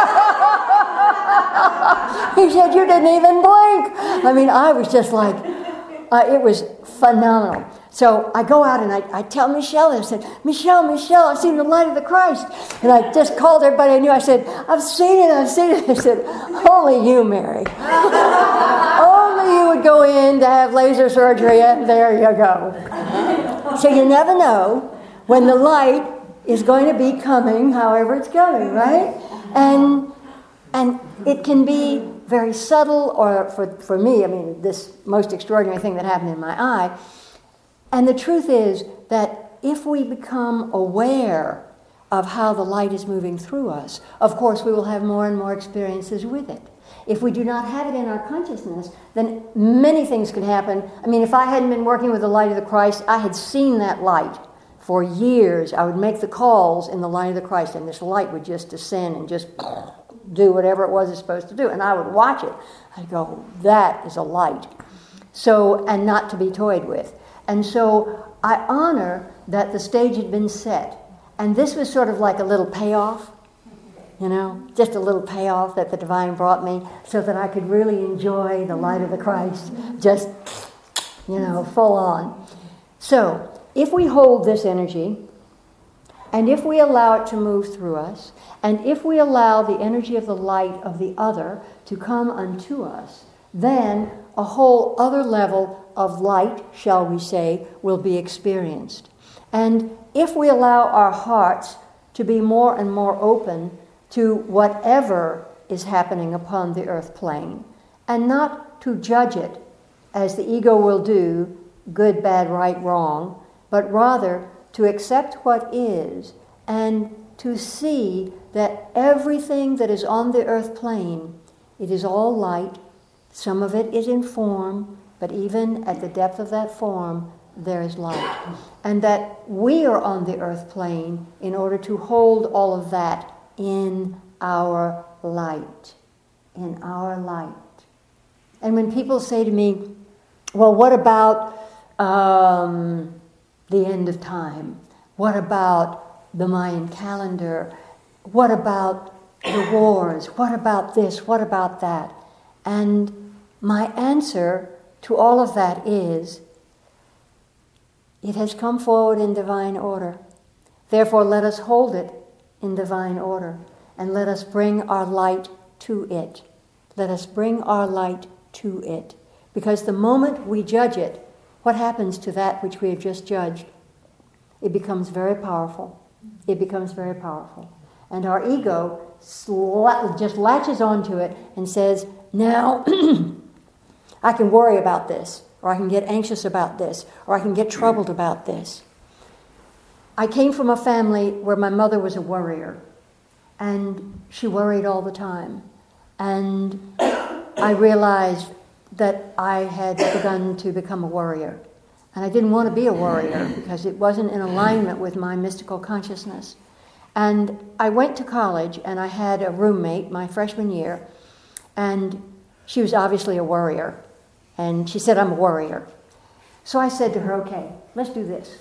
He said, you didn't even blink. I was just like, it was phenomenal. So I go out and I tell Michelle, I said, Michelle, I've seen the light of the Christ. And I just called everybody I knew. I said, I've seen it. I said, only you, Mary. Only you would go in to have laser surgery, and there you go. So you never know when the light is going to be coming, however it's coming, right? And it can be very subtle, or for me, this most extraordinary thing that happened in my eye. And the truth is that if we become aware of how the light is moving through us, of course we will have more and more experiences with it. If we do not have it in our consciousness, then many things can happen. If I hadn't been working with the light of the Christ, I had seen that light. For years, I would make the calls in the light of the Christ, and this light would just descend and just do whatever it was it's supposed to do. And I would watch it. I'd go, that is a light. So, and not to be toyed with. And so I honor that the stage had been set. And this was sort of like a little payoff, just a little payoff that the divine brought me so that I could really enjoy the light of the Christ, just, full on. So, if we hold this energy And if we allow it to move through us, and if we allow the energy of the light of the other to come unto us, then a whole other level of light, shall we say, will be experienced. And if we allow our hearts to be more and more open to whatever is happening upon the earth plane, and not to judge it as the ego will do, good, bad, right, wrong, but rather to accept what is and to see that everything that is on the earth plane, it is all light. Some of it is in form, but even at the depth of that form, there is light. And that we are on the earth plane in order to hold all of that in our light. In our light. And when people say to me, well, what about the end of time? What about the Mayan calendar? What about the wars? What about this? What about that? And my answer to all of that is, it has come forward in divine order. Therefore, let us hold it in divine order, and let us bring our light to it. Let us bring our light to it. Because the moment we judge it, what happens to that which we have just judged? It becomes very powerful. It becomes very powerful. And our ego just latches onto it and says, now I can worry about this, or I can get anxious about this, or I can get troubled about this. I came from a family where my mother was a worrier, and she worried all the time. And I realized that I had begun to become a worrier. And I didn't want to be a worrier because it wasn't in alignment with my mystical consciousness. And I went to college, and I had a roommate my freshman year, and she was obviously a worrier. And she said, I'm a worrier. So I said to her, okay, let's do this.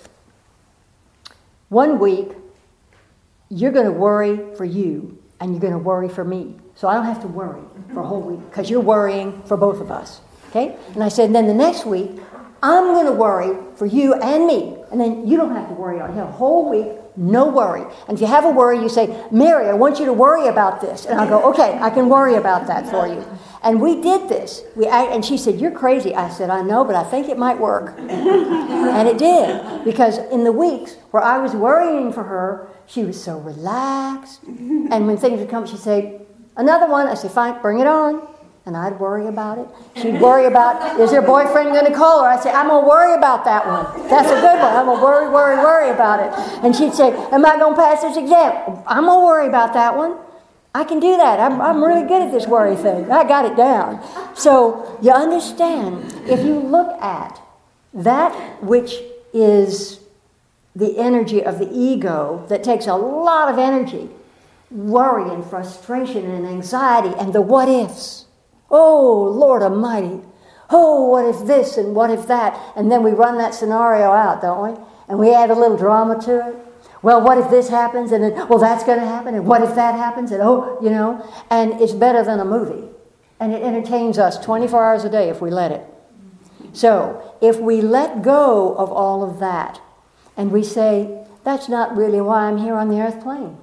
1 week, you're going to worry for you, and you're going to worry for me. So I don't have to worry for a whole week, because you're worrying for both of us. Okay? And I said, and then the next week, I'm going to worry for you and me. And then you don't have to worry. You have a whole week, no worry. And if you have a worry, you say, Mary, I want you to worry about this. And I'll go, okay, I can worry about that for you. And we did this. And she said, you're crazy. I said, I know, but I think it might work. And it did. Because in the weeks where I was worrying for her, she was so relaxed. And when things would come, she'd say, another one. I said, fine, bring it on. And I'd worry about it. She'd worry about, is her boyfriend going to call her? I'd say, I'm going to worry about that one. That's a good one. I'm going to worry about it. And she'd say, am I going to pass this exam? I'm going to worry about that one. I can do that. I'm really good at this worry thing. I got it down. So you understand, if you look at that which is the energy of the ego that takes a lot of energy, worry and frustration and anxiety and the what ifs. Oh, Lord Almighty. Oh, what if this and what if that? And then we run that scenario out, don't we? And we add a little drama to it. Well, what if this happens? And then, well, that's going to happen. And what if that happens? And and it's better than a movie. And it entertains us 24 hours a day if we let it. So if we let go of all of that and we say, that's not really why I'm here on the earth plane.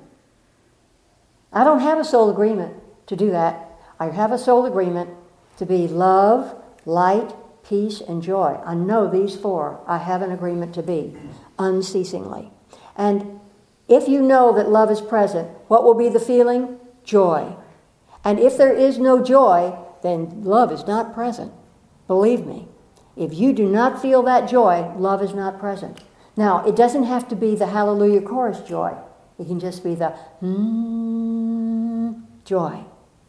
I don't have a soul agreement to do that. I have a soul agreement to be love, light, peace, and joy. I know these four I have an agreement to be unceasingly. And if you know that love is present, what will be the feeling? Joy. And if there is no joy, then love is not present. Believe me. If you do not feel that joy, love is not present. Now, it doesn't have to be the hallelujah chorus joy. It can just be the joy.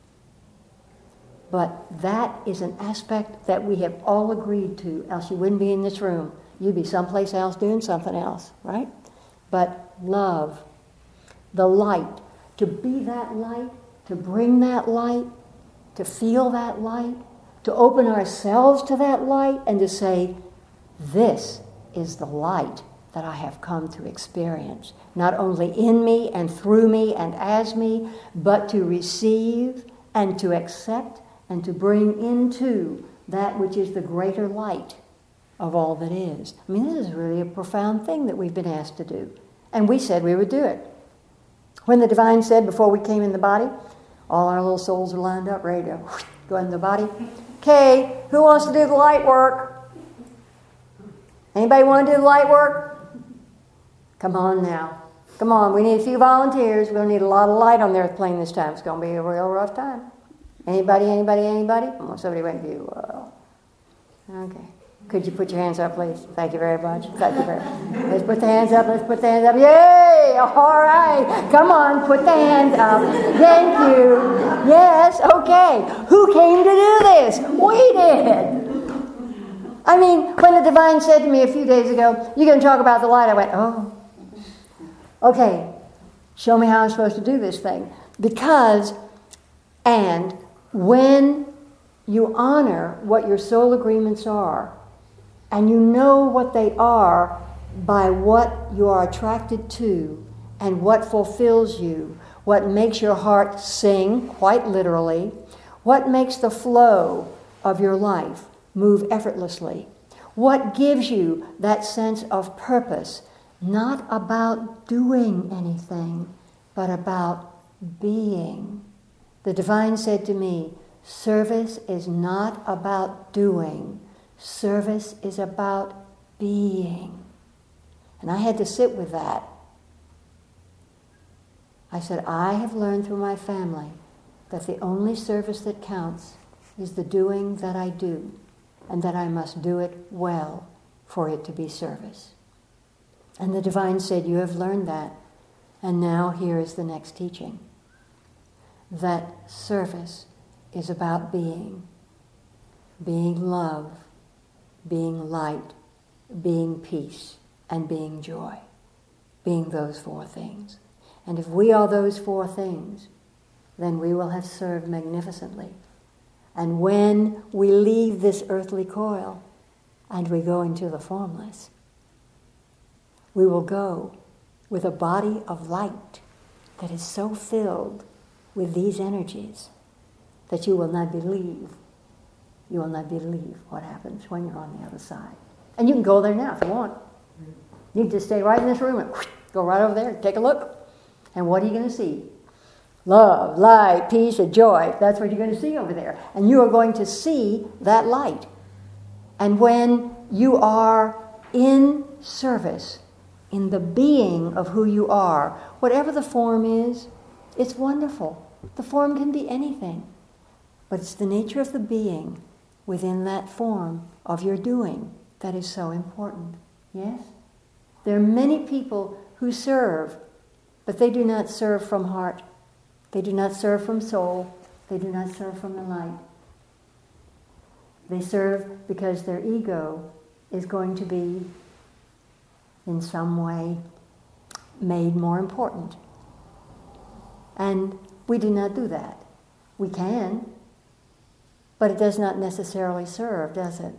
But that is an aspect that we have all agreed to, else you wouldn't be in this room. You'd be someplace else doing something else, right? But love, the light, to be that light, to bring that light, to feel that light, to open ourselves to that light and to say, this is the light that I have come to experience, not only in me and through me and as me, but to receive and to accept and to bring into that which is the greater light of all that is. I mean, this is really a profound thing that we've been asked to do. And we said we would do it. When the divine said before we came in the body, all our little souls are lined up, ready to go in the body. Okay, who wants to do the light work? Anybody want to do the light work? Come on now. Come on, we need a few volunteers. We're going to need a lot of light on the earth plane this time. It's going to be a real rough time. Anybody? I want somebody went to you. Okay. Could you put your hands up, please? Thank you very much. Thank you very much. Let's put the hands up. Let's put the hands up. Yay! All right. Come on, put the hands up. Thank you. Yes, okay. Who came to do this? We did. I mean, when the divine said to me a few days ago, you're going to talk about the light, I went, oh. Okay, show me how I'm supposed to do this thing. Because, and when you honor what your soul agreements are, and you know what they are by what you are attracted to and what fulfills you, what makes your heart sing, quite literally, what makes the flow of your life move effortlessly, what gives you that sense of purpose, not about doing anything, but about being. The divine said to me, service is not about doing. Service is about being. And I had to sit with that. I said, I have learned through my family that the only service that counts is the doing that I do, and that I must do it well for it to be service. And the divine said, you have learned that, and now here is the next teaching. That service is about being love, being light, being peace, and being joy. Being those four things. And if we are those four things, then we will have served magnificently. And when we leave this earthly coil and we go into the formless, we will go with a body of light that is so filled with these energies that you will not believe what happens when you're on the other side. And you can go there now if you want. You can just stay right in this room and go right over there and take a look. And what are you going to see? Love, light, peace, and joy. That's what you're going to see over there. And you are going to see that light. And when you are in service, in the being of who you are, whatever the form is, it's wonderful. The form can be anything. But it's the nature of the being within that form of your doing that is so important. Yes? There are many people who serve, but they do not serve from heart. They do not serve from soul. They do not serve from the light. They serve because their ego is going to be, in some way, made more important. And we do not do that. We can, but it does not necessarily serve, does it?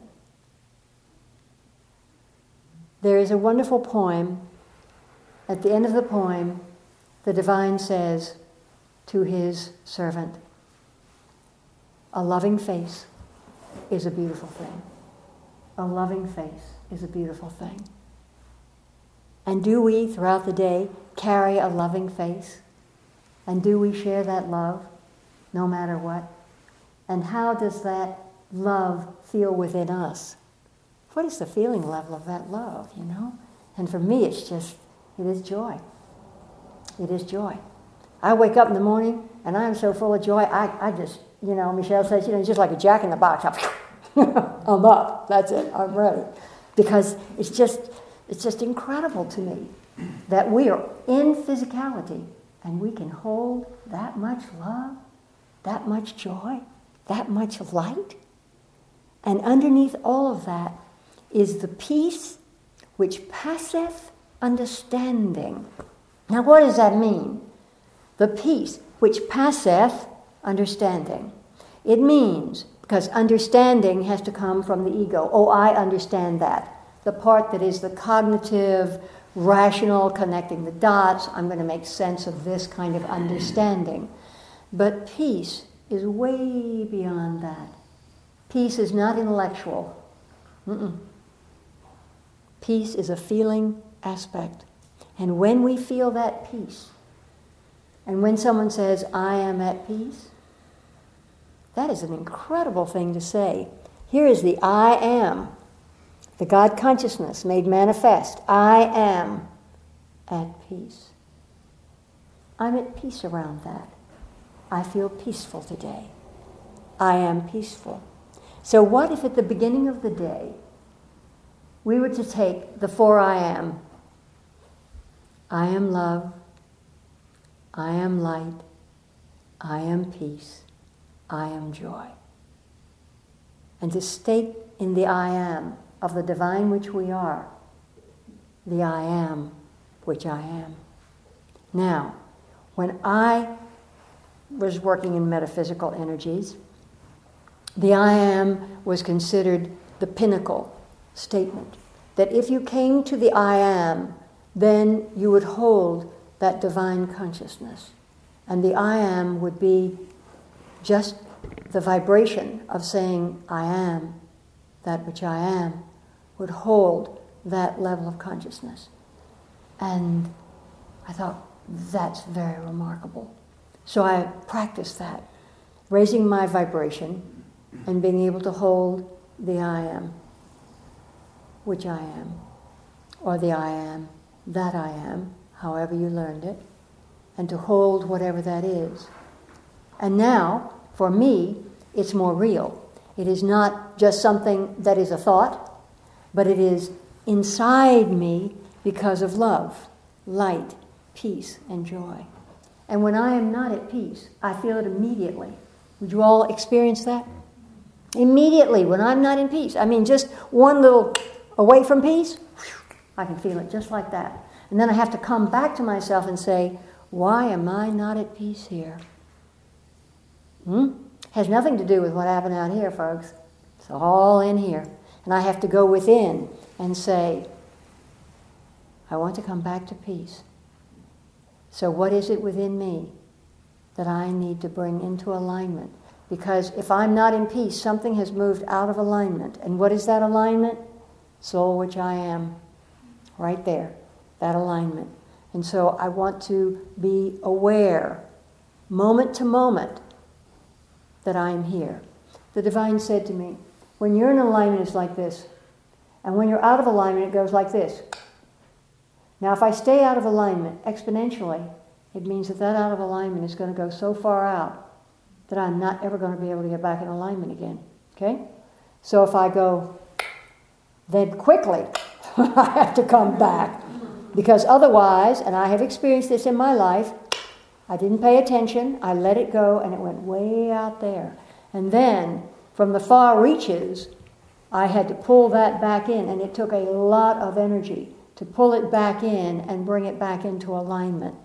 There is a wonderful poem. At the end of the poem, the divine says to his servant, a loving face is a beautiful thing. A loving face is a beautiful thing. And do we, throughout the day, carry a loving face? And do we share that love, no matter what? And how does that love feel within us? What is the feeling level of that love, you know? And for me, it is joy. It is joy. I wake up in the morning, and I am so full of joy, I just, Michelle says, just like a jack in the box. I'm up. That's it. I'm ready. Because it's just incredible to me that we are in physicality, and we can hold that much love, that much joy, that much light. And underneath all of that is the peace which passeth understanding. Now, what does that mean? The peace which passeth understanding. It means, because understanding has to come from the ego. Oh, I understand that. The part that is the cognitive, rational, connecting the dots. I'm going to make sense of this kind of understanding. But peace is way beyond that. Peace is not intellectual. Peace is a feeling aspect. And when we feel that peace, and when someone says, I am at peace, that is an incredible thing to say. Here is the I am, the God consciousness made manifest. I am at peace. I'm at peace around that. I feel peaceful today. I am peaceful. So what if at the beginning of the day we were to take the 4 I am? I am love. I am light. I am peace. I am joy. And to state in the I am of the divine which we are, the I am which I am. Now, when I was working in metaphysical energies, the I am was considered the pinnacle statement. That if you came to the I am, then you would hold that divine consciousness. And the I am would be just the vibration of saying, I am, that which I am, would hold that level of consciousness. And I thought, that's very remarkable. So I practiced that, raising my vibration and being able to hold the I am, which I am, or the I am, that I am, however you learned it, and to hold whatever that is. And now, for me, it's more real. It is not just something that is a thought, but it is inside me because of love, light, peace, and joy. And when I am not at peace, I feel it immediately. Would you all experience that? Immediately, when I'm not in peace. I mean, just one little away from peace, I can feel it just like that. And then I have to come back to myself and say, why am I not at peace here? Has nothing to do with what happened out here, folks. It's all in here. And I have to go within and say, I want to come back to peace. So what is it within me that I need to bring into alignment? Because if I'm not in peace, something has moved out of alignment. And what is that alignment? Soul which I am. Right there. That alignment. And so I want to be aware, moment to moment, that I am here. The divine said to me, when you're in alignment, it's like this. And when you're out of alignment, it goes like this. Now, if I stay out of alignment exponentially, it means that out of alignment is going to go so far out that I'm not ever going to be able to get back in alignment again. Okay? So if I go, then quickly, I have to come back. Because otherwise, and I have experienced this in my life, I didn't pay attention, I let it go, and it went way out there. And then, from the far reaches, I had to pull that back in, and it took a lot of energy to pull it back in and bring it back into alignment.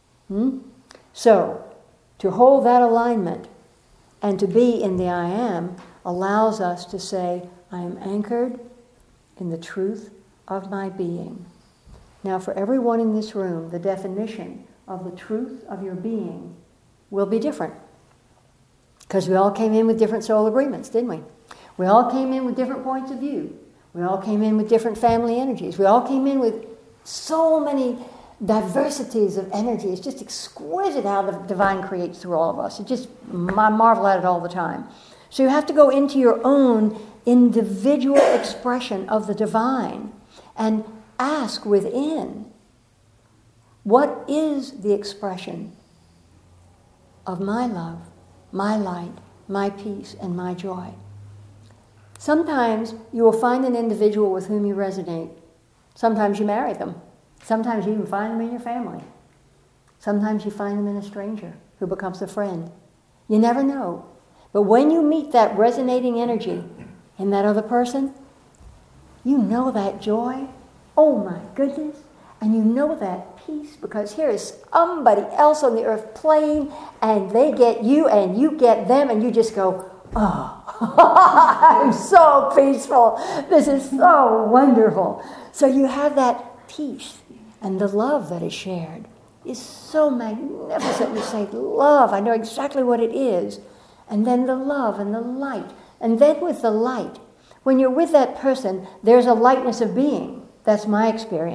So, to hold that alignment and to be in the I am allows us to say, I am anchored in the truth of my being. Now, for everyone in this room, the definition of the truth of your being will be different. Because we all came in with different soul agreements, didn't we? We all came in with different points of view. We all came in with different family energies. We all came in with so many diversities of energy. It's just exquisite how the divine creates through all of us. I marvel at it all the time. So you have to go into your own individual expression of the divine and ask within, what is the expression of my love, my light, my peace, and my joy? Sometimes you will find an individual with whom you resonate. Sometimes you marry them. Sometimes you even find them in your family. Sometimes you find them in a stranger who becomes a friend. You never know. But when you meet that resonating energy in that other person, you know that joy. Oh my goodness. And you know that peace because here is somebody else on the earth playing and they get you and you get them and you just go, oh, I'm so peaceful. This is so wonderful. So you have that peace and the love that is shared is so magnificent. You say, love, I know exactly what it is. And then the love and the light. And then with the light, when you're with that person, there's a lightness of being. That's my experience.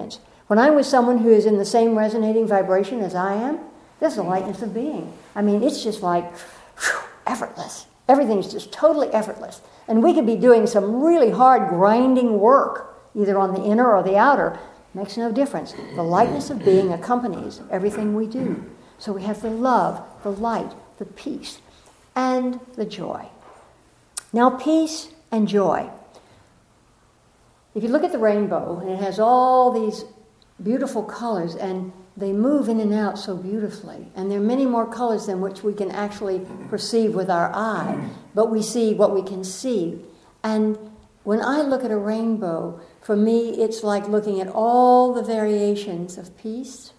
When I'm with someone who is in the same resonating vibration as I am, there's a lightness of being. I mean, it's just like effortless. Everything's just totally effortless. And we could be doing some really hard grinding work, either on the inner or the outer. Makes no difference. The lightness of being accompanies everything we do. So we have the love, the light, the peace, and the joy. Now, peace and joy. If you look at the rainbow, it has all these beautiful colors, and they move in and out so beautifully. And there are many more colors than which we can actually perceive with our eye, but we see what we can see. And when I look at a rainbow, for me, it's like looking at all the variations of peace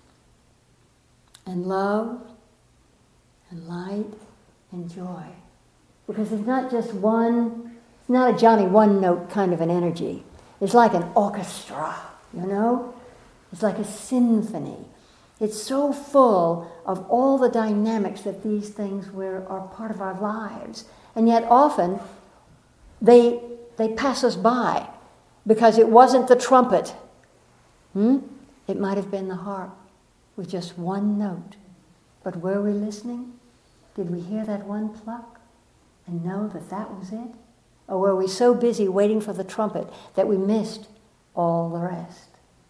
and love and light and joy. Because it's not just one, it's not a Johnny one-note kind of an energy. It's like an orchestra, you know? It's like a symphony. It's so full of all the dynamics that these things are part of our lives. And yet often they pass us by because it wasn't the trumpet. It might have been the harp with just one note. But were we listening? Did we hear that one pluck and know that that was it? Or were we so busy waiting for the trumpet that we missed all the rest?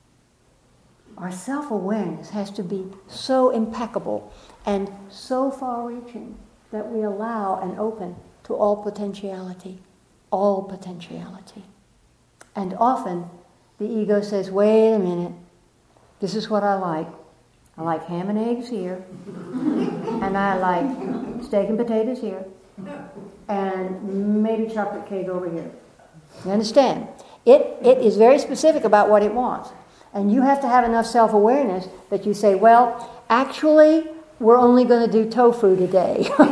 Our self-awareness has to be so impeccable and so far-reaching that we allow and open to all potentiality. All potentiality. And often the ego says, wait a minute, this is what I like. I like ham and eggs here, and I like steak and potatoes here, and maybe chocolate cake over here. You understand? It is very specific about what it wants. And you have to have enough self-awareness that you say, well, actually, we're only going to do tofu today. Or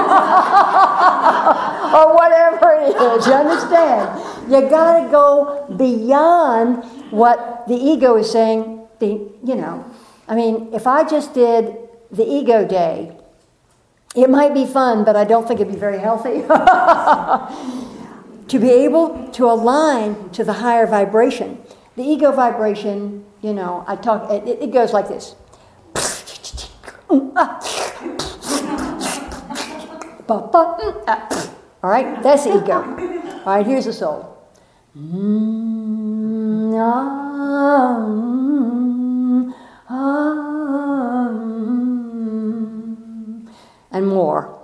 whatever it is, you understand? You got to go beyond what the ego is saying, I mean, if I just did the ego day, it might be fun, but I don't think it'd be very healthy. To be able to align to the higher vibration. The ego vibration, it goes like this. All right, that's the ego. All right, here's the soul. And more.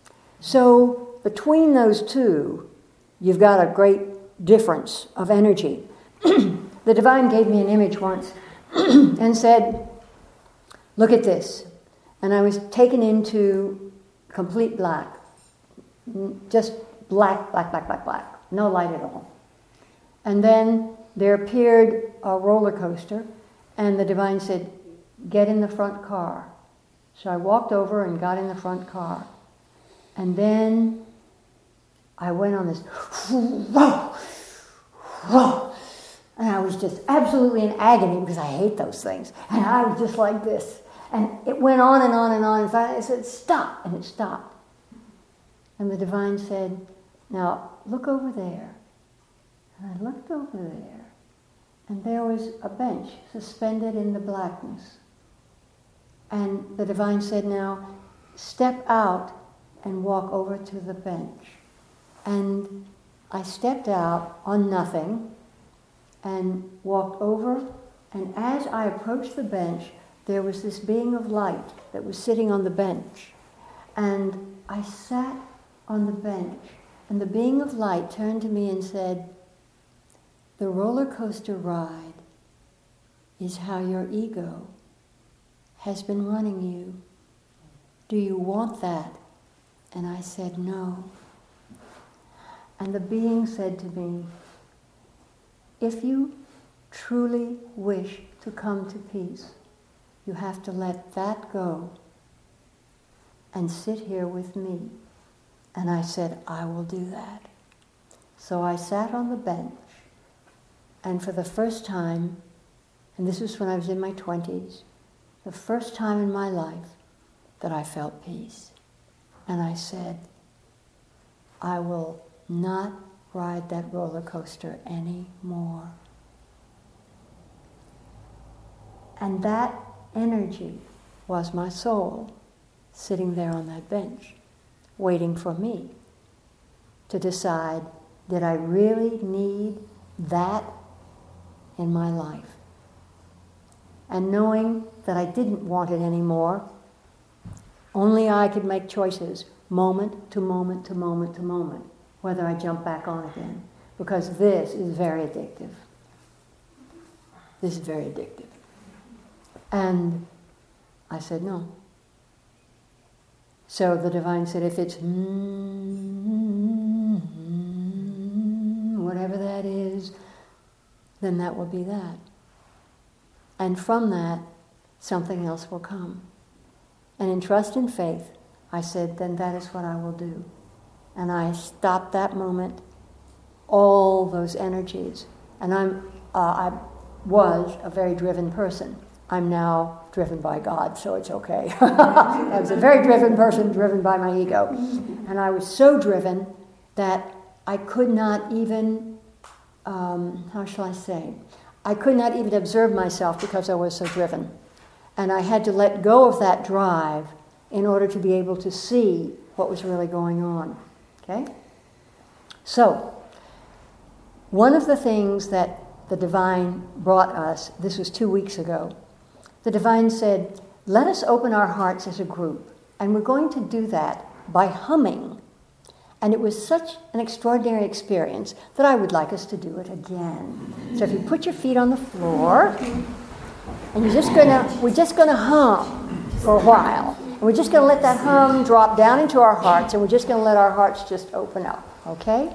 So between those two, you've got a great difference of energy. The Divine gave me an image once and said, look at this. And I was taken into complete black. Just black, black, black, black, black. No light at all. And then there appeared a roller coaster, and the Divine said, get in the front car. So I walked over and got in the front car. And then I went on this, whoa, whoa. And I was just absolutely in agony because I hate those things. And I was just like this. And it went on and on and on. And finally I said, stop. And it stopped. And the Divine said, now look over there. And I looked over there. And there was a bench suspended in the blackness. And the Divine said, now step out and walk over to the bench. And I stepped out on nothing and walked over, and as I approached the bench, there was this being of light that was sitting on the bench. And I sat on the bench, and the being of light turned to me and said, the roller coaster ride is how your ego has been running you. Do you want that? And I said, no. And the being said to me, if you truly wish to come to peace, you have to let that go and sit here with me. And I said, I will do that. So I sat on the bench, and for the first time, and this was when I was in my 20s, the first time in my life that I felt peace. And I said, I will not ride that roller coaster anymore. And that energy was my soul sitting there on that bench, waiting for me to decide, did I really need that in my life? And knowing that I didn't want it anymore, only I could make choices, moment to moment to moment to moment, whether I jump back on again. Because this is very addictive. This is very addictive. And I said no. So the divine said, if it's whatever that is, then that will be that. And from that, something else will come. And in trust and faith, I said, then that is what I will do. And I stopped that moment, all those energies. And I was a very driven person. I'm now driven by God, so it's okay. I was a very driven person, driven by my ego. And I was so driven that I could not even, how shall I say? I could not even observe myself because I was so driven. And I had to let go of that drive in order to be able to see what was really going on. Okay? So, one of the things that the divine brought us, this was 2 weeks ago, the divine said, let us open our hearts as a group. And we're going to do that by humming. And it was such an extraordinary experience that I would like us to do it again. So if you put your feet on the floor, and we're just gonna hum for a while. And we're just gonna let that hum drop down into our hearts, and we're just gonna let our hearts just open up, okay?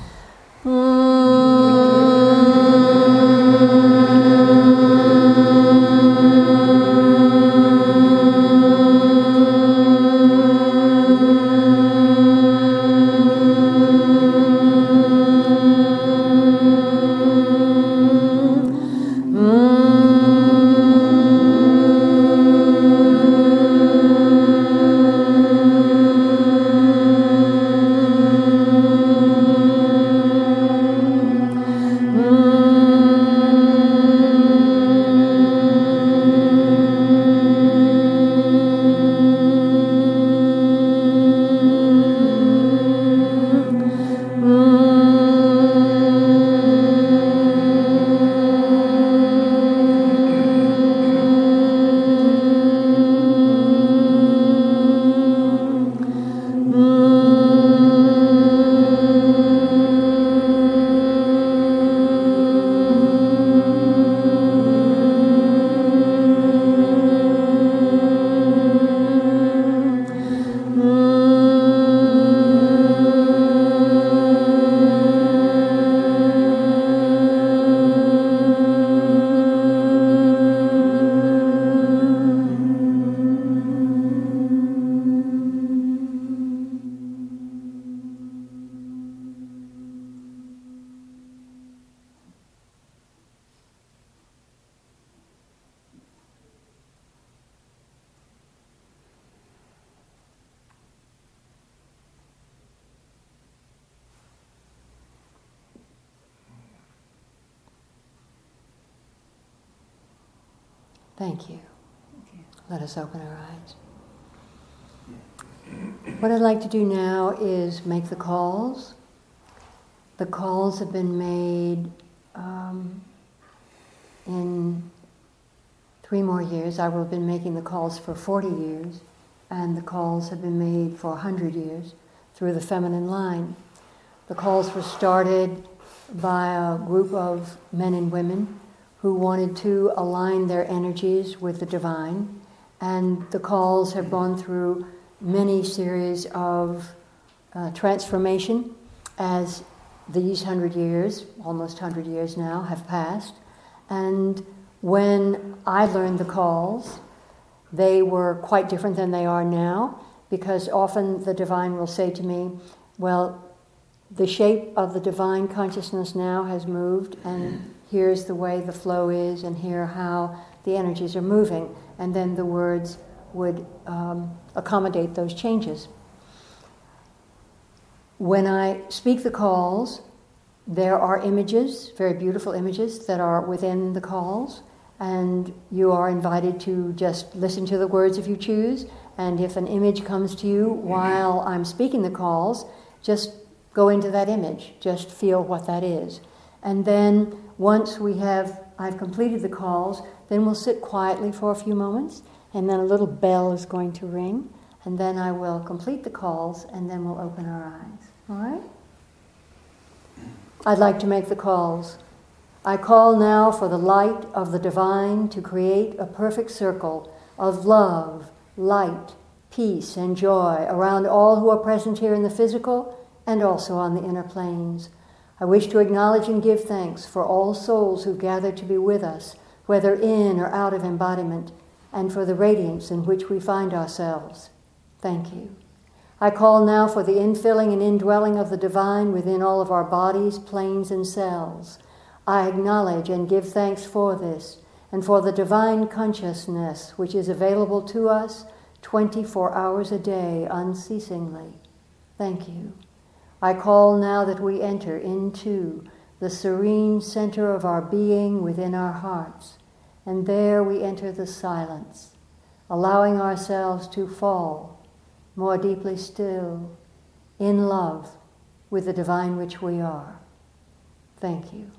Thank you. Let us open our eyes. What I'd like to do now is make the calls. The calls have been made in 3 more years. I will have been making the calls for 40 years, and the calls have been made for 100 years through the feminine line. The calls were started by a group of men and women who wanted to align their energies with the divine, and the calls have gone through many series of transformation as these 100 years, almost 100 years now, have passed. And when I learned the calls, they were quite different than they are now, because often the divine will say to me, well, the shape of the divine consciousness now has moved, and here's the way the flow is, and here how the energies are moving. And then the words would accommodate those changes. When I speak the calls, there are images, very beautiful images, that are within the calls, And you are invited to just listen to the words if you choose. And if an image comes to you while I'm speaking the calls, just go into that image. Just feel what that is. And then once I've completed the calls, then we'll sit quietly for a few moments, and then a little bell is going to ring, and then I will complete the calls, and then we'll open our eyes. All right? I'd like to make the calls. I call now for the light of the divine to create a perfect circle of love, light, peace, and joy around all who are present here in the physical and also on the inner planes. I wish to acknowledge and give thanks for all souls who gather to be with us, whether in or out of embodiment, and for the radiance in which we find ourselves. Thank you. I call now for the infilling and indwelling of the divine within all of our bodies, planes, and cells. I acknowledge and give thanks for this, and for the divine consciousness which is available to us 24 hours a day unceasingly. Thank you. I call now that we enter into the serene center of our being within our hearts, and there we enter the silence, allowing ourselves to fall more deeply still in love with the divine which we are. Thank you.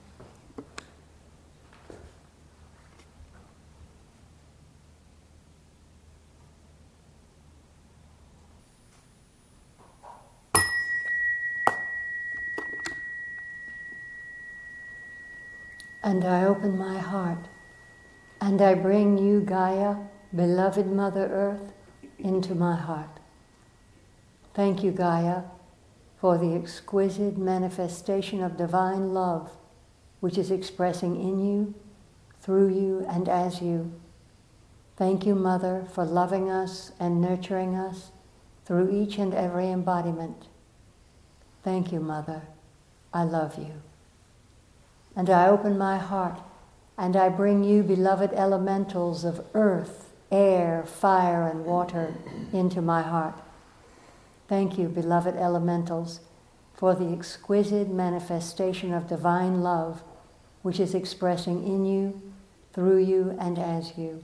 And I open my heart, and I bring you, Gaia, beloved Mother Earth, into my heart. Thank you, Gaia, for the exquisite manifestation of divine love, which is expressing in you, through you, and as you. Thank you, Mother, for loving us and nurturing us through each and every embodiment. Thank you, Mother. I love you. And I open my heart, and I bring you, beloved elementals of earth, air, fire, and water, into my heart. Thank you, beloved elementals, for the exquisite manifestation of divine love, which is expressing in you, through you, and as you.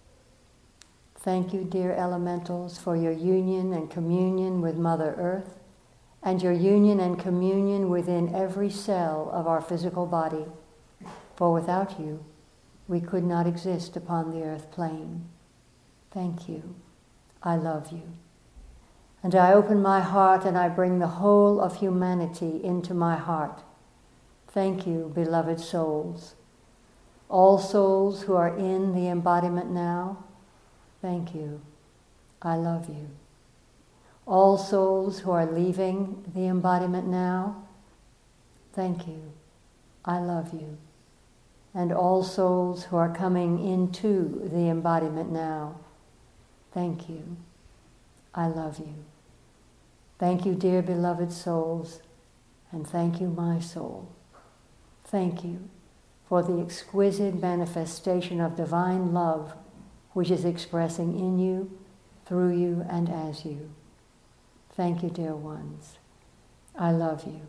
Thank you, dear elementals, for your union and communion with Mother Earth, and your union and communion within every cell of our physical body. For without you, we could not exist upon the earth plane. Thank you. I love you. And I open my heart and I bring the whole of humanity into my heart. Thank you, beloved souls. All souls who are in the embodiment now, thank you. I love you. All souls who are leaving the embodiment now, thank you. I love you. And all souls who are coming into the embodiment now, thank you. I love you. Thank you, dear beloved souls, and thank you, my soul. Thank you for the exquisite manifestation of divine love which is expressing in you, through you, and as you. Thank you, dear ones. I love you.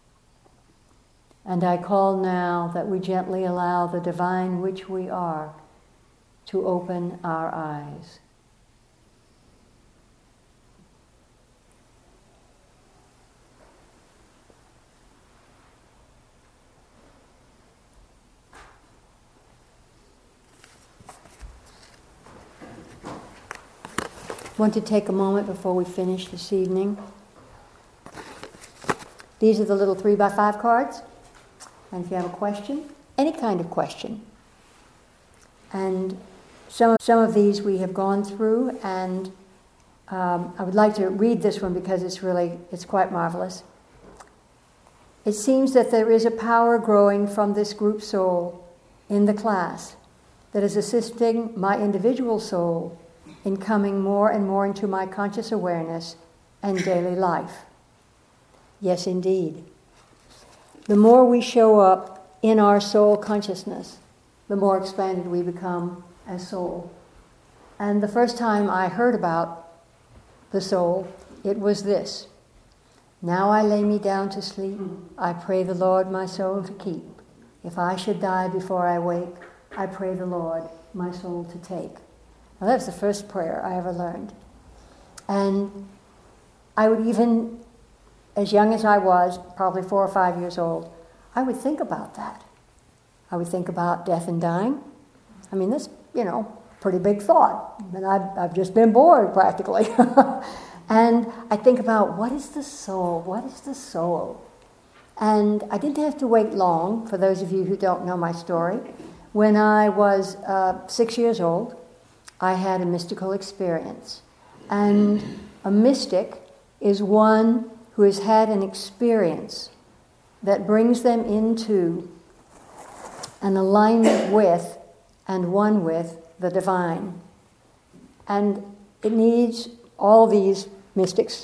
And I call now that we gently allow the divine which we are to open our eyes. I want to take a moment before we finish this evening. These are the little 3x5 cards. And if you have a question, any kind of question. And some of these we have gone through, and I would like to read this one because it's quite marvelous. It seems that there is a power growing from this group soul in the class that is assisting my individual soul in coming more and more into my conscious awareness and daily life. Yes, indeed. The more we show up in our soul consciousness, the more expanded we become as soul. And the first time I heard about the soul, it was this. Now I lay me down to sleep. I pray the Lord my soul to keep. If I should die before I wake, I pray the Lord my soul to take. Now, that was the first prayer I ever learned. And I would even, as young as I was, probably 4 or 5 years old, I would think about that. I would think about death and dying. I mean, this, pretty big thought. And I've just been born, practically. And I think about, what is the soul? What is the soul? And I didn't have to wait long, for those of you who don't know my story. When I was 6 years old, I had a mystical experience. And a mystic is one who has had an experience that brings them into an alignment with and one with the divine. And it needs, all these mystics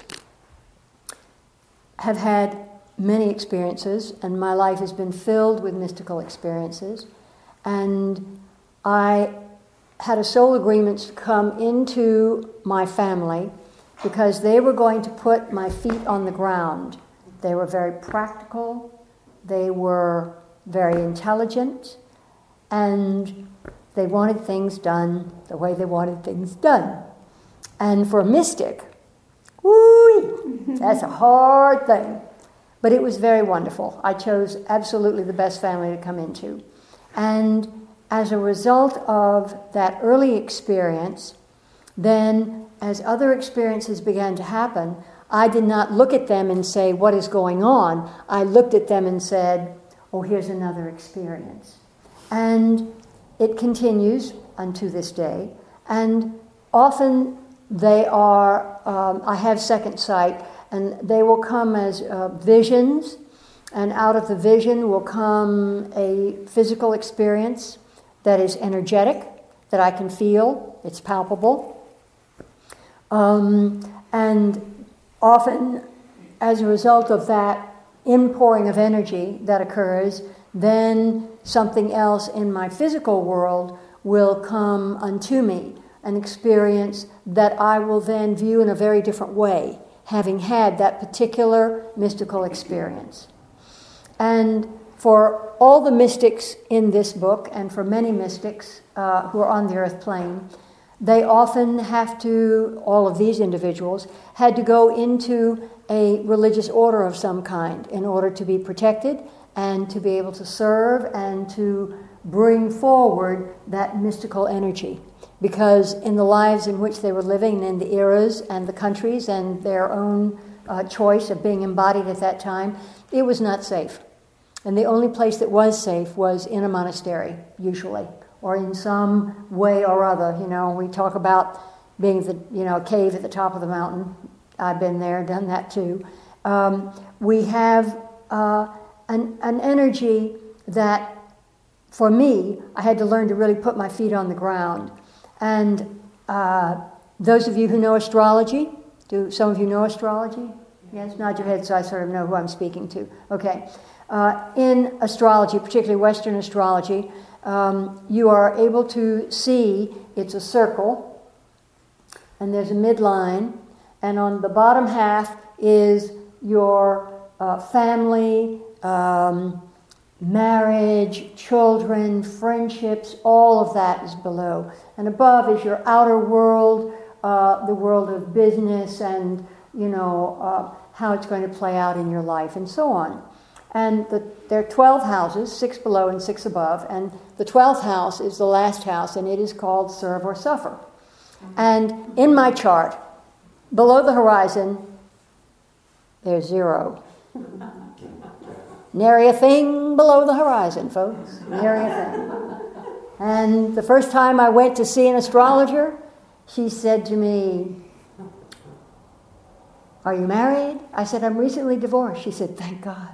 have had many experiences, and my life has been filled with mystical experiences. And I had a soul agreement to come into my family because they were going to put my feet on the ground. They were very practical, they were very intelligent, and they wanted things done the way they wanted things done. And for a mystic, woo, that's a hard thing. But it was very wonderful. I chose absolutely the best family to come into. And as a result of that early experience, then as other experiences began to happen, I did not look at them and say, what is going on? I looked at them and said, oh, here's another experience. And it continues unto this day. And often they are, I have second sight, and they will come as visions, and out of the vision will come a physical experience that is energetic, that I can feel, it's palpable. And often, as a result of that inpouring of energy that occurs, then something else in my physical world will come unto me, an experience that I will then view in a very different way, having had that particular mystical experience. And for all the mystics in this book, and for many mystics who are on the earth plane, they often have to, all of these individuals, had to go into a religious order of some kind in order to be protected and to be able to serve and to bring forward that mystical energy. Because in the lives in which they were living, in the eras and the countries and their own choice of being embodied at that time, it was not safe. And the only place that was safe was in a monastery, usually, or in some way or other. We talk about being a cave at the top of the mountain. I've been there, done that too. We have an energy that, for me, I had to learn to really put my feet on the ground. And those of you who know astrology, do some of you know astrology? Yes, nod your head so I sort of know who I'm speaking to. Okay. In astrology, particularly Western astrology, you are able to see it's a circle, and there's a midline, and on the bottom half is your family, marriage, children, friendships, all of that is below. And above is your outer world, the world of business and, how it's going to play out in your life and so on. And there are 12 houses, 6 below and 6 above, and the 12th house is the last house, and it is called Serve or Suffer. And in my chart, below the horizon, there's 0. Nary a thing below the horizon, folks. Nary a thing. And the first time I went to see an astrologer, she said to me, "Are you married?" I said, "I'm recently divorced." She said, "Thank God."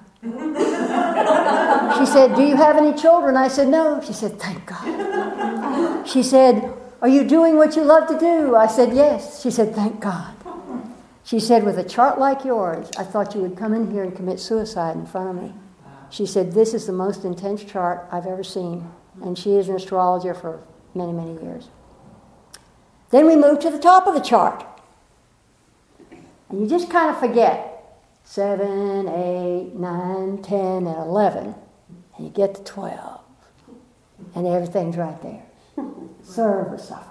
She said, "Do you have any children?" I said, "No." She said, "Thank God." She said, "Are you doing what you love to do?" I said, "Yes." She said, "Thank God." She said, "With a chart like yours, I thought you would come in here and commit suicide in front of me." She said, "This is the most intense chart I've ever seen." And she is an astrologer for many, many years. Then we moved to the top of the chart. And you just kind of forget 7, 8, 9, 10, and 11. And you get to 12. And everything's right there. Serve or suffer.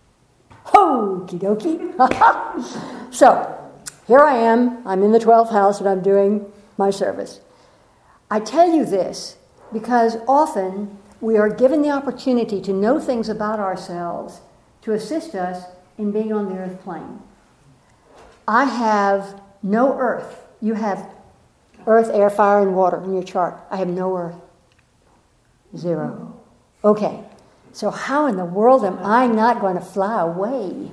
Okie dokie. So, here I am. I'm in the 12th house and I'm doing my service. I tell you this because often we are given the opportunity to know things about ourselves to assist us in being on the earth plane. I have no earth. You have earth, air, fire, and water in your chart. I have no earth. 0. Okay. So how in the world am I not going to fly away?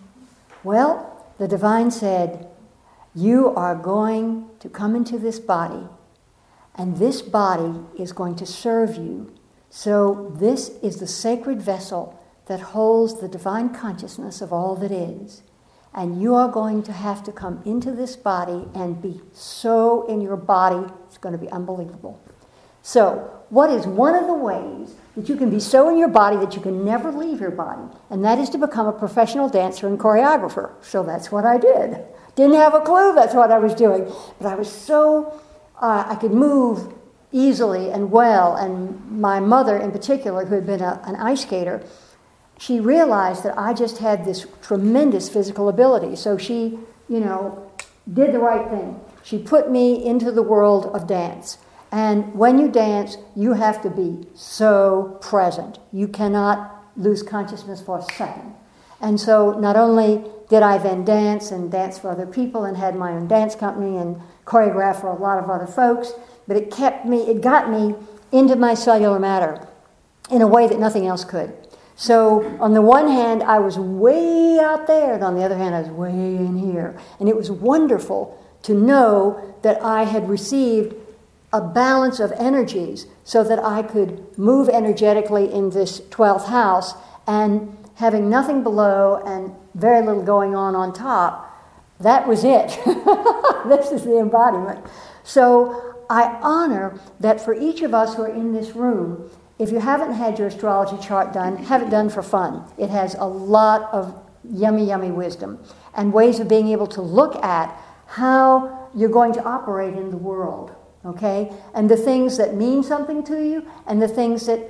Well, the divine said, you are going to come into this body, and this body is going to serve you. So this is the sacred vessel that holds the divine consciousness of all that is. And you are going to have to come into this body and be so in your body, it's going to be unbelievable. So, what is one of the ways that you can be so in your body that you can never leave your body? And that is to become a professional dancer and choreographer. So that's what I did. Didn't have a clue that's what I was doing. But I was so, I could move easily and well. And my mother in particular, who had been an ice skater, she realized that I just had this tremendous physical ability. So she, did the right thing. She put me into the world of dance. And when you dance, you have to be so present. You cannot lose consciousness for a second. And so not only did I then dance and dance for other people and had my own dance company and choreographed for a lot of other folks, but it got me into my cellular matter in a way that nothing else could. So on the one hand, I was way out there, and on the other hand, I was way in here. And it was wonderful to know that I had received a balance of energies so that I could move energetically in this 12th house, and having nothing below and very little going on top, that was it. This is the embodiment. So I honor that for each of us who are in this room, if you haven't had your astrology chart done, have it done for fun. It has a lot of yummy, yummy wisdom and ways of being able to look at how you're going to operate in the world. Okay? And the things that mean something to you, and the things that,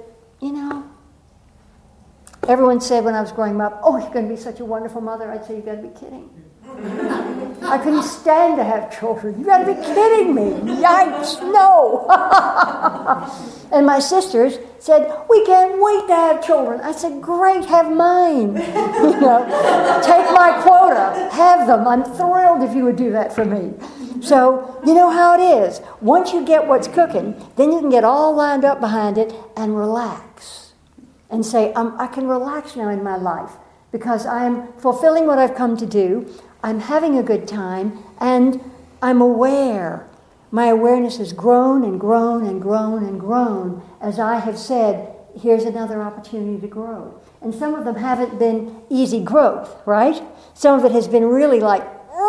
everyone said when I was growing up, oh, you're going to be such a wonderful mother. I'd say, you've got to be kidding. I couldn't stand to have children. You've got to be kidding me. Yikes, no. And my sisters said, we can't wait to have children. I said, great, have mine. Take my quota, have them. I'm thrilled if you would do that for me. So, you know how it is. Once you get what's cooking, then you can get all lined up behind it and relax. And say, I can relax now in my life because I'm fulfilling what I've come to do. I'm having a good time, and I'm aware. My awareness has grown and grown and grown and grown as I have said, here's another opportunity to grow. And some of them haven't been easy growth, right? Some of it has been really like,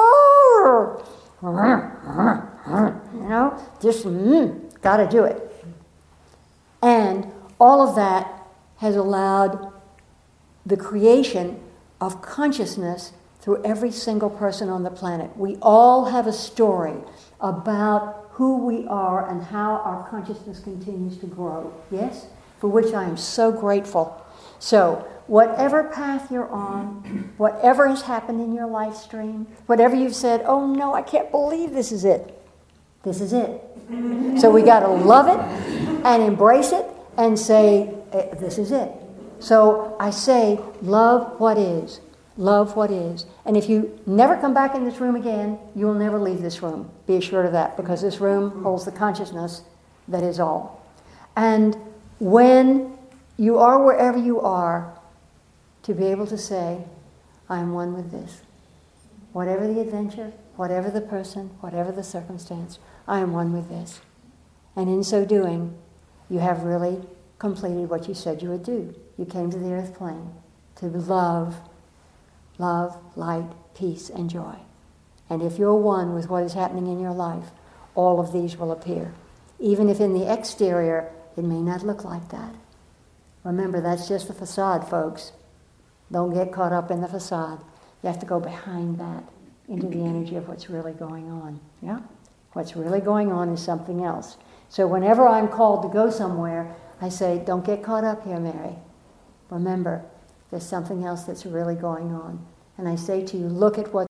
just got to do it. And all of that has allowed the creation of consciousness through every single person on the planet. We all have a story about who we are and how our consciousness continues to grow. Yes? For which I am so grateful. So, whatever path you're on, whatever has happened in your life stream, whatever you've said, oh no, I can't believe this is it. This is it. So we got to love it and embrace it and say, this is it. So I say, love what is. Love what is. And if you never come back in this room again, you will never leave this room. Be assured of that, because this room holds the consciousness that is all. And when you are wherever you are, to be able to say, I am one with this. Whatever the adventure, whatever the person, whatever the circumstance, I am one with this. And in so doing, you have really completed what you said you would do. You came to the earth plane to love, light, peace, and joy. And if you're one with what is happening in your life, all of these will appear. Even if in the exterior it may not look like that. Remember, that's just the facade, folks. Don't get caught up in the facade. You have to go behind that into the energy of what's really going on. Yeah? What's really going on is something else. So whenever I'm called to go somewhere, I say, don't get caught up here, Mary. Remember, there's something else that's really going on. And I say to you, look at what